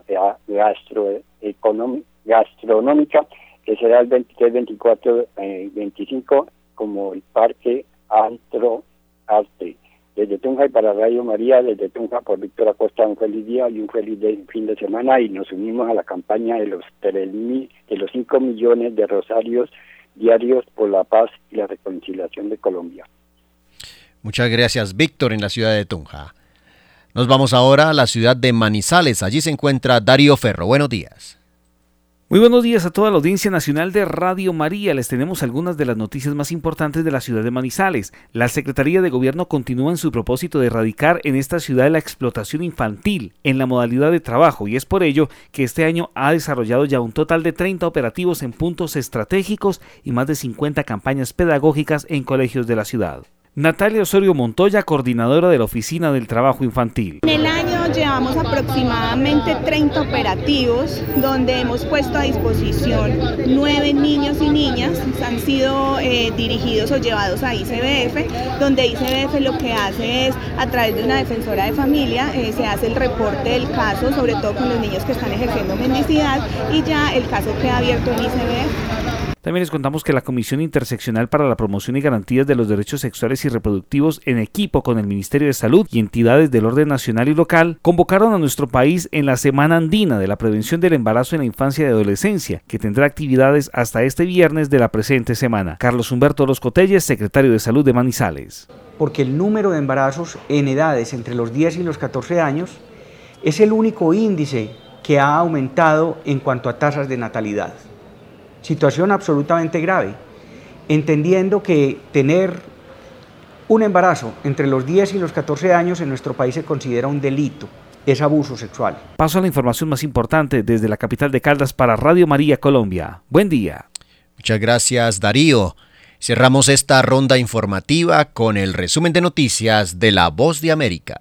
Gastronómica, que será el veintitrés, veinticuatro, veinticinco, como el Parque Antro Arte. Desde Tunja y para Radio María, desde Tunja por Víctor Acosta, un feliz día y un feliz de, fin de semana, y nos unimos a la campaña de los tres mil, de los cinco millones de rosarios diarios por la paz y la reconciliación de Colombia. Muchas gracias, Víctor, en la ciudad de Tunja. Nos vamos ahora a la ciudad de Manizales. Allí se encuentra Darío Ferro. Buenos días. Muy buenos días a toda la audiencia nacional de Radio María. Les tenemos algunas de las noticias más importantes de la ciudad de Manizales. La Secretaría de Gobierno continúa en su propósito de erradicar en esta ciudad la explotación infantil en la modalidad de trabajo, y es por ello que este año ha desarrollado ya un total de treinta operativos en puntos estratégicos y más de cincuenta campañas pedagógicas en colegios de la ciudad. Natalia Osorio Montoya, coordinadora de la Oficina del Trabajo Infantil. En el año llevamos aproximadamente treinta operativos donde hemos puesto a disposición nueve niños y niñas. Han sido eh, dirigidos o llevados a I C B F, donde I C B F lo que hace es, a través de una defensora de familia, eh, se hace el reporte del caso, sobre todo con los niños que están ejerciendo mendicidad, y ya el caso queda abierto en I C B F. También les contamos que la Comisión Interseccional para la Promoción y Garantías de los Derechos Sexuales y Reproductivos, en equipo con el Ministerio de Salud y entidades del orden nacional y local, convocaron a nuestro país en la Semana Andina de la Prevención del Embarazo en la Infancia y Adolescencia, que tendrá actividades hasta este viernes de la presente semana. Carlos Humberto Los Cotelles, secretario de Salud de Manizales. Porque el número de embarazos en edades entre los diez y los catorce años es el único índice que ha aumentado en cuanto a tasas de natalidad. Situación absolutamente grave, entendiendo que tener un embarazo entre los diez y los catorce años en nuestro país se considera un delito, es abuso sexual. Paso a la información más importante desde la capital de Caldas para Radio María Colombia. Buen día. Muchas gracias, Darío. Cerramos esta ronda informativa con el resumen de noticias de La Voz de América.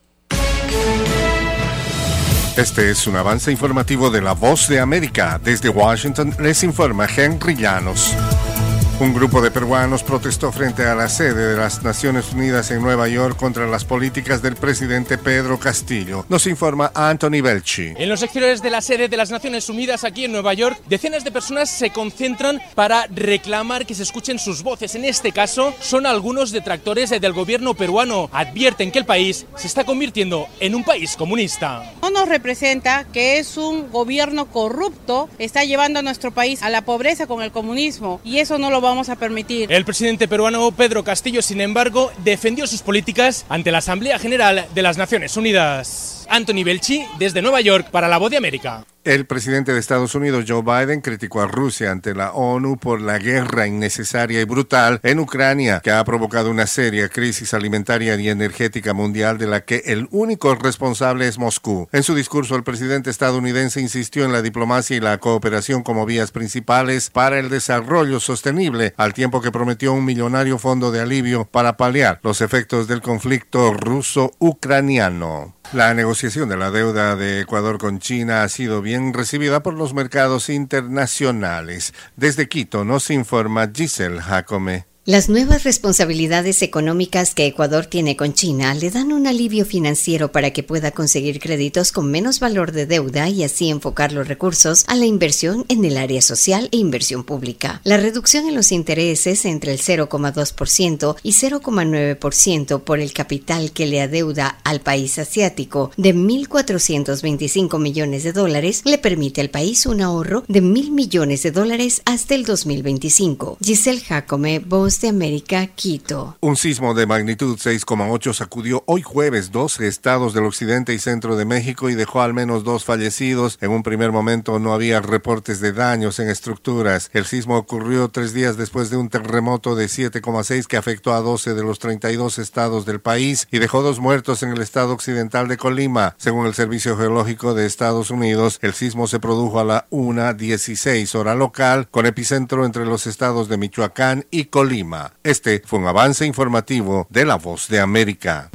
Este es un avance informativo de La Voz de América. Desde Washington les informa Henry Llanos. Un grupo de peruanos protestó frente a la sede de las Naciones Unidas en Nueva York contra las políticas del presidente Pedro Castillo. Nos informa Anthony Belchi. En los exteriores de la sede de las Naciones Unidas aquí en Nueva York, decenas de personas se concentran para reclamar que se escuchen sus voces. En este caso, son algunos detractores del gobierno peruano. Advierten que el país se está convirtiendo en un país comunista. No nos representa que es un gobierno corrupto, está llevando a nuestro país a la pobreza con el comunismo, y eso no lo vamos a permitir. El presidente peruano Pedro Castillo, sin embargo, defendió sus políticas ante la Asamblea General de las Naciones Unidas. Anthony Belchi, desde Nueva York, para La Voz de América. El presidente de Estados Unidos, Joe Biden, criticó a Rusia ante la ONU por la guerra innecesaria y brutal en Ucrania, que ha provocado una seria crisis alimentaria y energética mundial de la que el único responsable es Moscú. En su discurso, el presidente estadounidense insistió en la diplomacia y la cooperación como vías principales para el desarrollo sostenible, al tiempo que prometió un millonario fondo de alivio para paliar los efectos del conflicto ruso-ucraniano. La negociación de la deuda de Ecuador con China ha sido bien recibida por los mercados internacionales. Desde Quito nos informa Giselle Jacome. Las nuevas responsabilidades económicas que Ecuador tiene con China le dan un alivio financiero para que pueda conseguir créditos con menos valor de deuda y así enfocar los recursos a la inversión en el área social e inversión pública. La reducción en los intereses entre el cero coma dos por ciento y cero coma nueve por ciento por el capital que le adeuda al país asiático de mil cuatrocientos veinticinco millones de dólares le permite al país un ahorro de mil millones de dólares hasta el dos mil veinticinco. Giselle Jacome, Voz de América, Quito. Un sismo de magnitud seis coma ocho sacudió hoy jueves doce estados del occidente y centro de México y dejó al menos dos fallecidos. En un primer momento no había reportes de daños en estructuras. El sismo ocurrió tres días después de un terremoto de siete coma seis que afectó a doce de los treinta y dos estados del país y dejó dos muertos en el estado occidental de Colima. Según el Servicio Geológico de Estados Unidos, el sismo se produjo a la una dieciséis hora local, con epicentro entre los estados de Michoacán y Colima. Este fue un avance informativo de La Voz de América.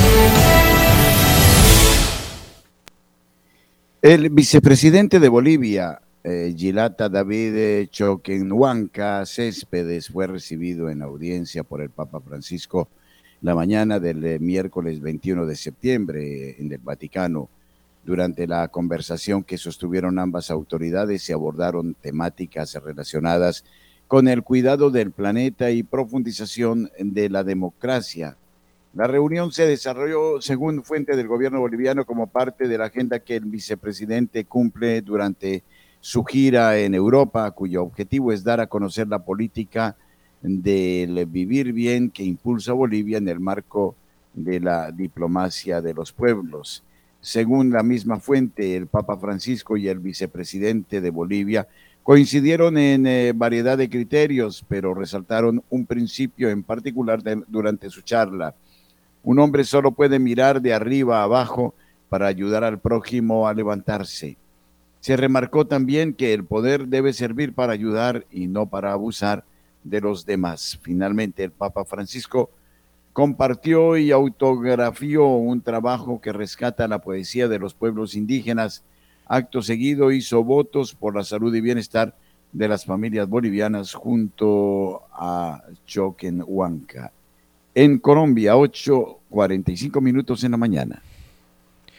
El vicepresidente de Bolivia, eh, Gilata David Choquehuanca Céspedes, fue recibido en audiencia por el Papa Francisco la mañana del eh, miércoles veintiuno de septiembre en el Vaticano. Durante la conversación que sostuvieron ambas autoridades se abordaron temáticas relacionadas con el cuidado del planeta y profundización de la democracia. La reunión se desarrolló, según fuente del gobierno boliviano, como parte de la agenda que el vicepresidente cumple durante su gira en Europa, cuyo objetivo es dar a conocer la política del vivir bien que impulsa Bolivia en el marco de la diplomacia de los pueblos. Según la misma fuente, el Papa Francisco y el vicepresidente de Bolivia coincidieron en eh, variedad de criterios, pero resaltaron un principio en particular de, durante su charla. Un hombre solo puede mirar de arriba a abajo para ayudar al prójimo a levantarse. Se remarcó también que el poder debe servir para ayudar y no para abusar de los demás. Finalmente, el Papa Francisco compartió y autografió un trabajo que rescata la poesía de los pueblos indígenas. Acto seguido hizo votos por la salud y bienestar de las familias bolivianas junto a Choquehuanca. En Colombia, ocho cuarenta y cinco minutos en la mañana.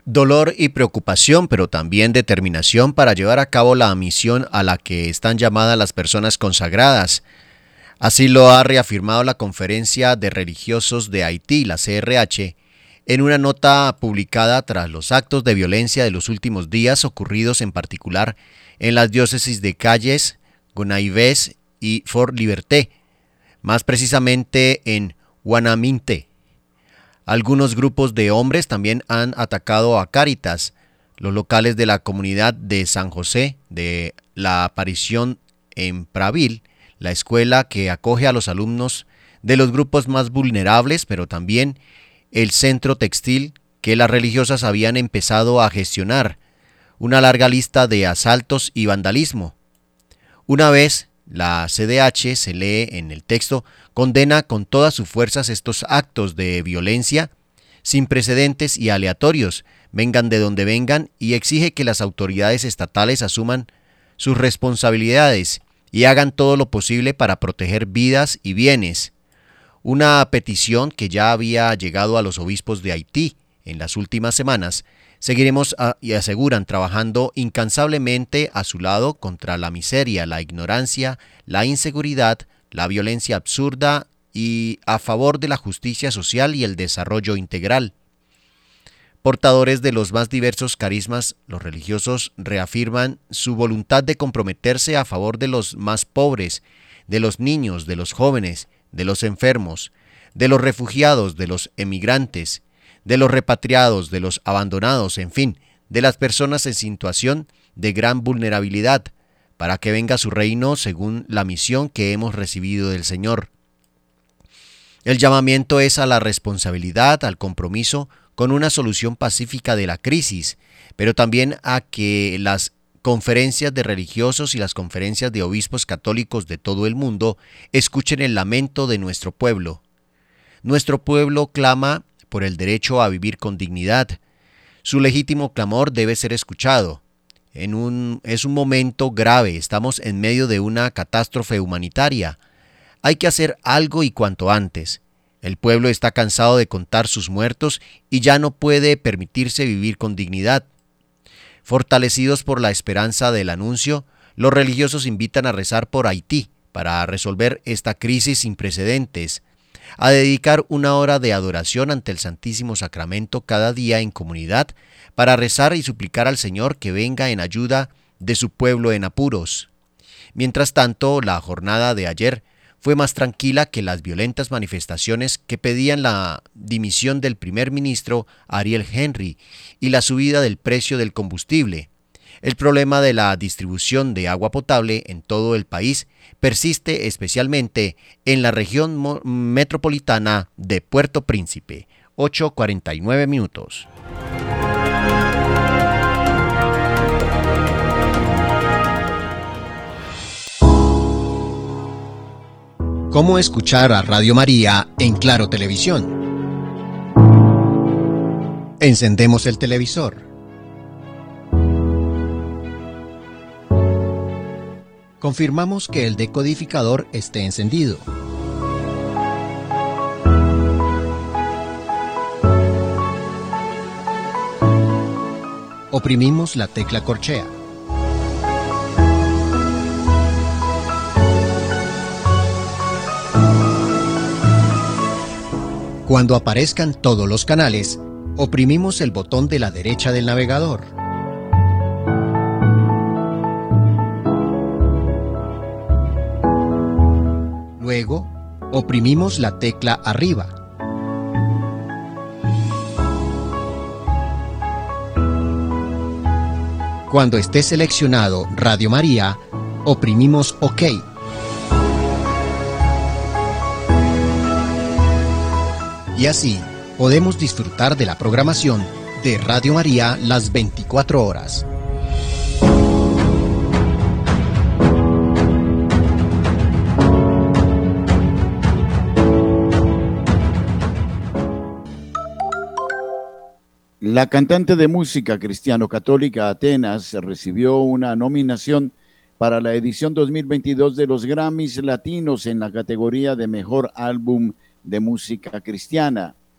Dolor y preocupación, pero también determinación para llevar a cabo la misión a la que están llamadas las personas consagradas. Así lo ha reafirmado la Conferencia de Religiosos de Haití, la C R H, en una nota publicada tras los actos de violencia de los últimos días ocurridos en particular en las diócesis de Calles, Gonaives y Fort Liberté, más precisamente en Guanaminte. Algunos grupos de hombres también han atacado a Cáritas, los locales de la comunidad de San José de la Aparición en Praville, la escuela que acoge a los alumnos de los grupos más vulnerables, pero también el centro textil que las religiosas habían empezado a gestionar, una larga lista de asaltos y vandalismo. Una vez la C D H, se lee en el texto, condena con todas sus fuerzas estos actos de violencia sin precedentes y aleatorios, vengan de donde vengan, y exige que las autoridades estatales asuman sus responsabilidades y hagan todo lo posible para proteger vidas y bienes. Una petición que ya había llegado a los obispos de Haití en las últimas semanas. Seguiremos a, y aseguran trabajando incansablemente a su lado contra la miseria, la ignorancia, la inseguridad, la violencia absurda y a favor de la justicia social y el desarrollo integral. Portadores de los más diversos carismas, los religiosos reafirman su voluntad de comprometerse a favor de los más pobres, de los niños, de los jóvenes, de los enfermos, de los refugiados, de los emigrantes, de los repatriados, de los abandonados, en fin, de las personas en situación de gran vulnerabilidad, para que venga su reino según la misión que hemos recibido del Señor. El llamamiento es a la responsabilidad, al compromiso con una solución pacífica de la crisis, pero también a que las conferencias de religiosos y las conferencias de obispos católicos de todo el mundo escuchen el lamento de nuestro pueblo. Nuestro pueblo clama por el derecho a vivir con dignidad. Su legítimo clamor debe ser escuchado. En un, es un momento grave, estamos en medio de una catástrofe humanitaria. Hay que hacer algo y cuanto antes. El pueblo está cansado de contar sus muertos y ya no puede permitirse vivir con dignidad. Fortalecidos por la esperanza del anuncio, los religiosos invitan a rezar por Haití para resolver esta crisis sin precedentes, a dedicar una hora de adoración ante el Santísimo Sacramento cada día en comunidad para rezar y suplicar al Señor que venga en ayuda de su pueblo en apuros. Mientras tanto, la jornada de ayer fue más tranquila que las violentas manifestaciones que pedían la dimisión del primer ministro Ariel Henry y la subida del precio del combustible. El problema de la distribución de agua potable en todo el país persiste especialmente en la región metropolitana de Puerto Príncipe. ocho cuarenta y nueve minutos. ¿Cómo escuchar a Radio María en Claro Televisión? Encendemos el televisor. Confirmamos que el decodificador esté encendido. Oprimimos la tecla corchea. Cuando aparezcan todos los canales, oprimimos el botón de la derecha del navegador. Luego, oprimimos la tecla arriba. Cuando esté seleccionado Radio María, oprimimos OK. Y así podemos disfrutar de la programación de Radio María las veinticuatro horas. La cantante de música cristiano-católica Atenas recibió una nominación para la edición dos mil veintidós de los Grammys Latinos en la categoría de Mejor Álbum de Música Cristiana.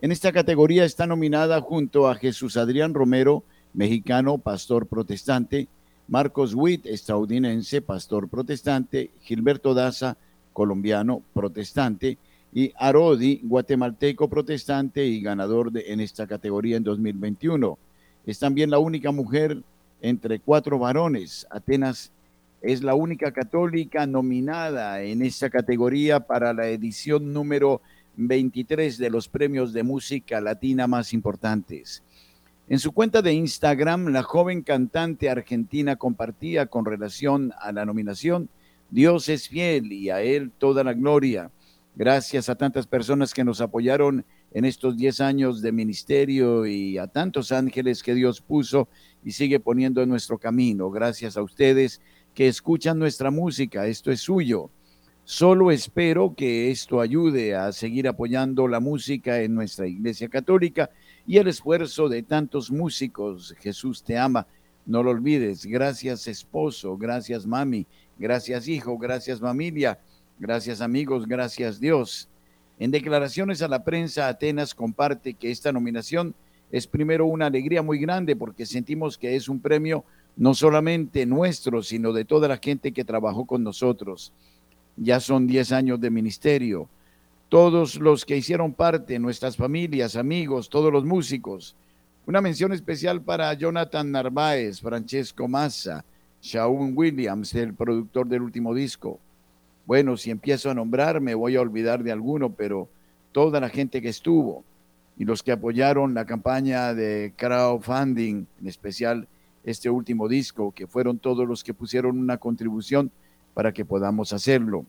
En esta categoría está nominada junto a Jesús Adrián Romero, mexicano, pastor protestante, Marcos Witt, estadounidense, pastor protestante, Gilberto Daza, colombiano, protestante, y Arodi, guatemalteco, protestante y ganador de, en esta categoría en dos mil veintiuno. Es también la única mujer entre cuatro varones. Atenas es la única católica nominada en esta categoría para la edición número veintitrés de los premios de música latina más importantes. En su cuenta de Instagram, la joven cantante argentina compartía con relación a la nominación: Dios es fiel y a Él toda la gloria. Gracias a tantas personas que nos apoyaron en estos diez años de ministerio y a tantos ángeles que Dios puso y sigue poniendo en nuestro camino. Gracias a ustedes que escuchan nuestra música. Esto es suyo. Solo espero que esto ayude a seguir apoyando la música en nuestra Iglesia Católica y el esfuerzo de tantos músicos. Jesús te ama, no lo olvides. Gracias, esposo, gracias, mami, gracias, hijo, gracias, familia, gracias, amigos, gracias, Dios. En declaraciones a la prensa, Atenas comparte que esta nominación es primero una alegría muy grande porque sentimos que es un premio no solamente nuestro, sino de toda la gente que trabajó con nosotros. Ya son diez años de ministerio. Todos los que hicieron parte, nuestras familias, amigos, todos los músicos. Una mención especial para Jonathan Narváez, Francesco Massa, Shaun Williams, el productor del último disco. Bueno, si empiezo a nombrar me voy a olvidar de alguno, pero toda la gente que estuvo y los que apoyaron la campaña de crowdfunding, en especial este último disco, que fueron todos los que pusieron una contribución para que podamos hacerlo.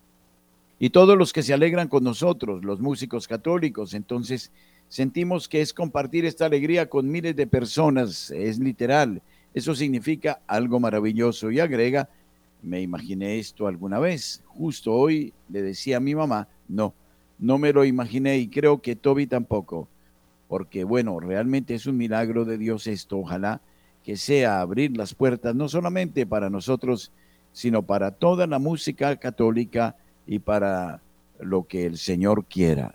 Y todos los que se alegran con nosotros, los músicos católicos. Entonces sentimos que es compartir esta alegría con miles de personas, es literal. Eso significa algo maravilloso. Y agrega: me imaginé esto alguna vez. Justo hoy le decía a mi mamá, no, no me lo imaginé, y creo que Toby tampoco, porque bueno, realmente es un milagro de Dios esto. Ojalá que sea abrir las puertas no solamente para nosotros, sino para toda la música católica y para lo que el Señor quiera.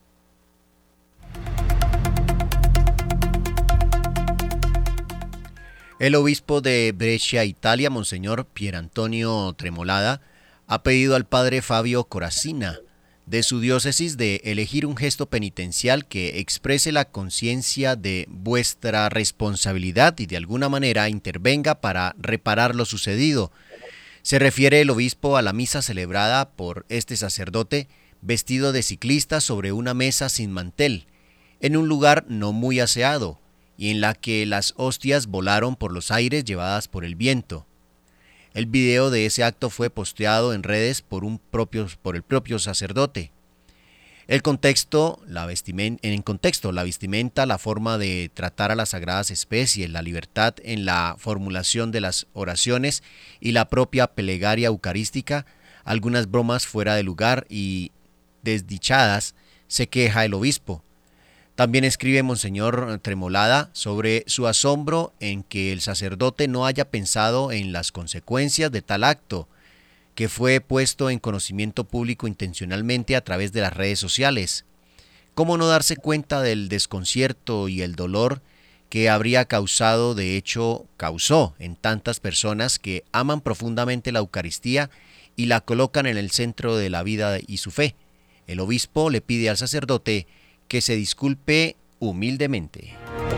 El obispo de Brescia, Italia, Monseñor Pierantonio Tremolada, ha pedido al padre Fabio Coracina de su diócesis de elegir un gesto penitencial que exprese la conciencia de vuestra responsabilidad y de alguna manera intervenga para reparar lo sucedido. Se refiere el obispo a la misa celebrada por este sacerdote vestido de ciclista sobre una mesa sin mantel, en un lugar no muy aseado, y en la que las hostias volaron por los aires llevadas por el viento. El video de ese acto fue posteado en redes por, un propio, por el propio sacerdote. El contexto, la vestimenta, en contexto, la vestimenta, la forma de tratar a las sagradas especies, la libertad en la formulación de las oraciones y la propia plegaria eucarística, algunas bromas fuera de lugar y desdichadas, se queja el obispo. También escribe Monseñor Tremolada sobre su asombro en que el sacerdote no haya pensado en las consecuencias de tal acto, que fue puesto en conocimiento público intencionalmente a través de las redes sociales. ¿Cómo no darse cuenta del desconcierto y el dolor que habría causado, de hecho causó, en tantas personas que aman profundamente la Eucaristía y la colocan en el centro de la vida y su fe? El obispo le pide al sacerdote que se disculpe humildemente.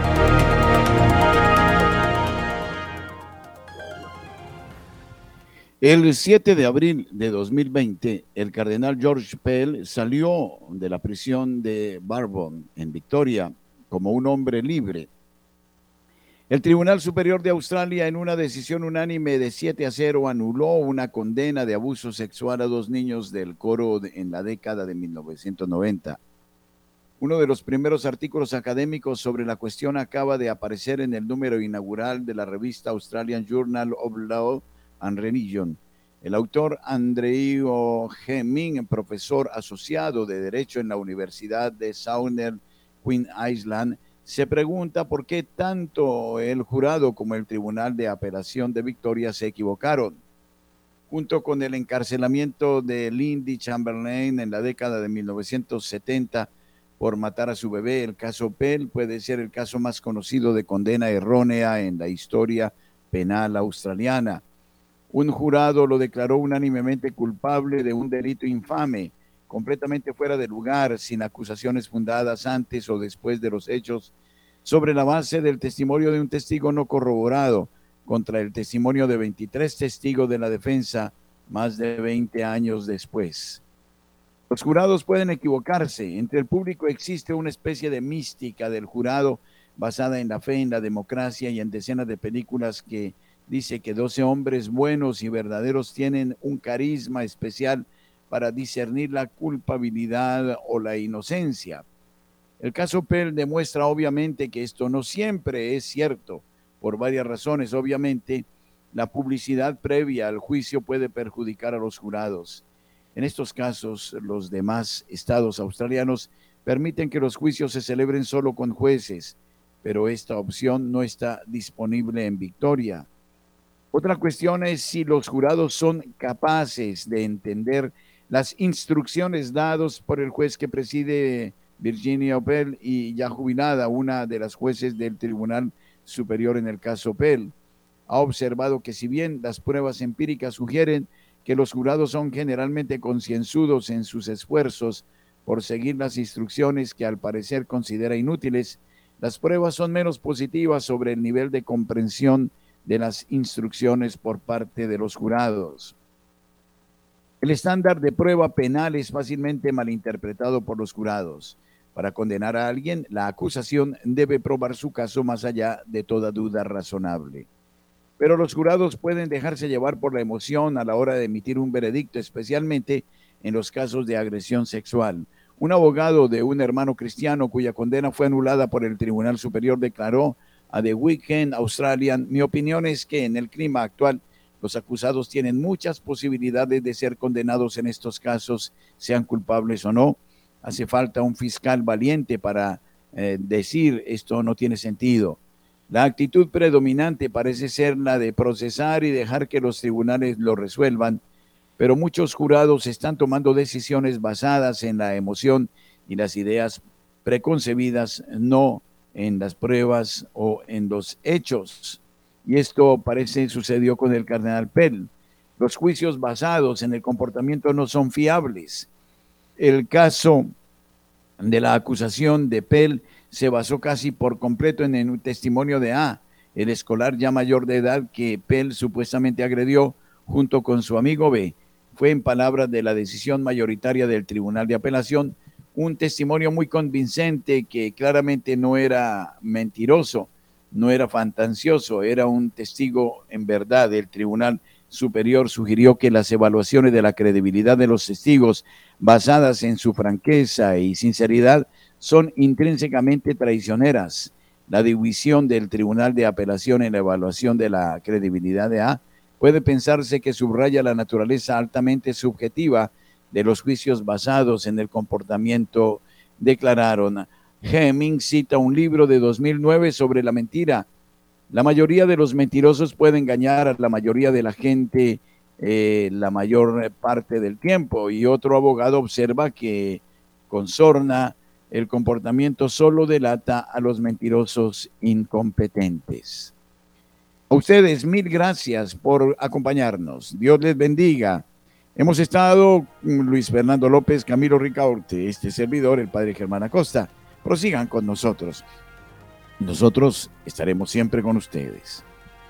El siete de abril de dos mil veinte, el cardenal George Pell salió de la prisión de Bourbon, en Victoria, como un hombre libre. El Tribunal Superior de Australia, en una decisión unánime de siete a cero, anuló una condena de abuso sexual a dos niños del coro en la década de mil novecientos noventa. Uno de los primeros artículos académicos sobre la cuestión acaba de aparecer en el número inaugural de la revista Australian Journal of Law and Religion. El autor Andrew Hemming, profesor asociado de Derecho en la Universidad de Southern Queen Island, se pregunta por qué tanto el jurado como el Tribunal de Apelación de Victoria se equivocaron. Junto con el encarcelamiento de Lindy Chamberlain en la década de mil novecientos setenta, por matar a su bebé. El caso Pell puede ser el caso más conocido de condena errónea en la historia penal australiana. Un jurado lo declaró unánimemente culpable de un delito infame, completamente fuera de lugar, sin acusaciones fundadas antes o después de los hechos, sobre la base del testimonio de un testigo no corroborado, contra el testimonio de veintitrés testigos de la defensa más de veinte años después. Los jurados pueden equivocarse. Entre el público existe una especie de mística del jurado basada en la fe en la democracia y en decenas de películas que dice que doce hombres buenos y verdaderos tienen un carisma especial para discernir la culpabilidad o la inocencia. El caso Pell demuestra obviamente que esto no siempre es cierto, por varias razones. Obviamente, la publicidad previa al juicio puede perjudicar a los jurados. En estos casos, los demás estados australianos permiten que los juicios se celebren solo con jueces, pero esta opción no está disponible en Victoria. Otra cuestión es si los jurados son capaces de entender las instrucciones dadas por el juez que preside Virginia Pell y ya jubilada, una de las jueces del Tribunal Superior en el caso Pell. Ha observado que si bien las pruebas empíricas sugieren que los jurados son generalmente concienzudos en sus esfuerzos por seguir las instrucciones que al parecer considera inútiles, las pruebas son menos positivas sobre el nivel de comprensión de las instrucciones por parte de los jurados. El estándar de prueba penal es fácilmente malinterpretado por los jurados. Para condenar a alguien, la acusación debe probar su caso más allá de toda duda razonable. Pero los jurados pueden dejarse llevar por la emoción a la hora de emitir un veredicto, especialmente en los casos de agresión sexual. Un abogado de un hermano cristiano cuya condena fue anulada por el Tribunal Superior declaró a The Weekend Australian: mi opinión es que en el clima actual los acusados tienen muchas posibilidades de ser condenados en estos casos, sean culpables o no. Hace falta un fiscal valiente para eh, decir esto no tiene sentido. La actitud predominante parece ser la de procesar y dejar que los tribunales lo resuelvan, pero muchos jurados están tomando decisiones basadas en la emoción y las ideas preconcebidas, no en las pruebas o en los hechos. Y esto parece sucedió con el cardenal Pell. Los juicios basados en el comportamiento no son fiables. El caso de la acusación de Pell se basó casi por completo en el testimonio de A, el escolar ya mayor de edad que Pell supuestamente agredió junto con su amigo B. Fue, en palabras de la decisión mayoritaria del Tribunal de Apelación, un testimonio muy convincente que claramente no era mentiroso, no era fantasioso, era un testigo en verdad. El Tribunal Superior sugirió que las evaluaciones de la credibilidad de los testigos basadas en su franqueza y sinceridad son intrínsecamente traicioneras. La división del Tribunal de Apelación en la evaluación de la credibilidad de A puede pensarse que subraya la naturaleza altamente subjetiva de los juicios basados en el comportamiento, declararon. Hemming cita un libro de dos mil nueve sobre la mentira. La mayoría de los mentirosos puede engañar a la mayoría de la gente eh, la mayor parte del tiempo. Y otro abogado observa que con sorna el comportamiento solo delata a los mentirosos incompetentes. A ustedes mil gracias por acompañarnos. Dios les bendiga. Hemos estado Luis Fernando López, Camilo Ricaurte, este servidor, el padre Germán Acosta. Prosigan con nosotros. Nosotros estaremos siempre con ustedes.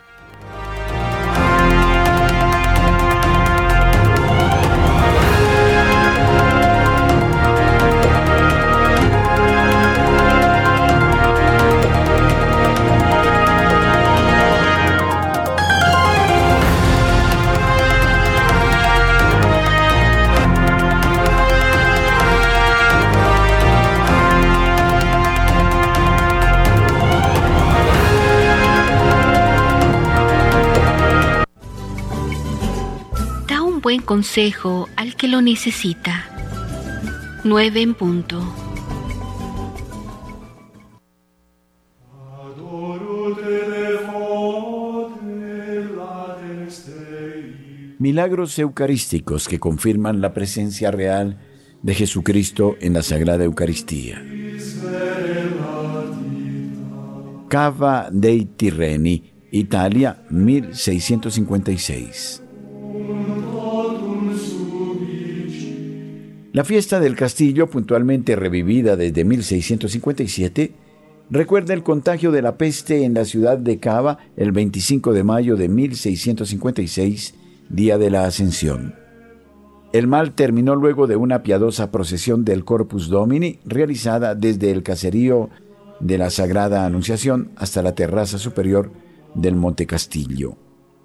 Buen consejo al que lo necesita. Nueve en punto. Milagros eucarísticos que confirman la presencia real de Jesucristo en la Sagrada Eucaristía. Cava dei Tirreni, Italia, mil seiscientos cincuenta y seis. La fiesta del castillo, puntualmente revivida desde mil seiscientos cincuenta y siete, recuerda el contagio de la peste en la ciudad de Cava el veinticinco de mayo de mil seiscientos cincuenta y seis, día de la Ascensión. El mal terminó luego de una piadosa procesión del Corpus Domini realizada desde el caserío de la Sagrada Anunciación hasta la terraza superior del Monte Castillo.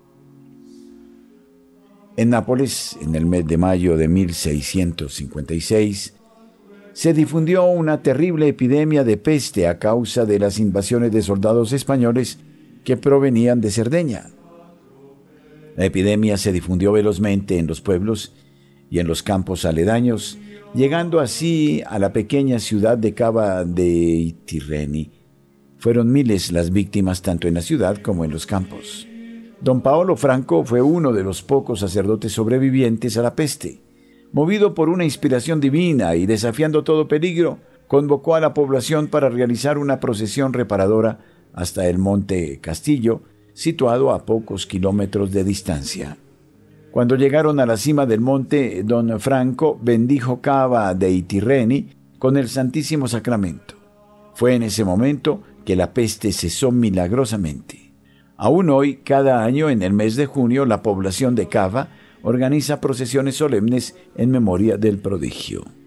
En Nápoles, en el mes de mayo de mil seiscientos cincuenta y seis, se difundió una terrible epidemia de peste a causa de las invasiones de soldados españoles que provenían de Cerdeña. La epidemia se difundió velozmente en los pueblos y en los campos aledaños, llegando así a la pequeña ciudad de Cava dei Tirreni. Fueron miles las víctimas tanto en la ciudad como en los campos. Don Paolo Franco fue uno de los pocos sacerdotes sobrevivientes a la peste. Movido por una inspiración divina y desafiando todo peligro, convocó a la población para realizar una procesión reparadora hasta el Monte Castillo, situado a pocos kilómetros de distancia. Cuando llegaron a la cima del monte, don Franco bendijo Cava dei Tirreni con el Santísimo Sacramento. Fue en ese momento que la peste cesó milagrosamente. Aún hoy, cada año en el mes de junio, la población de Cava organiza procesiones solemnes en memoria del prodigio.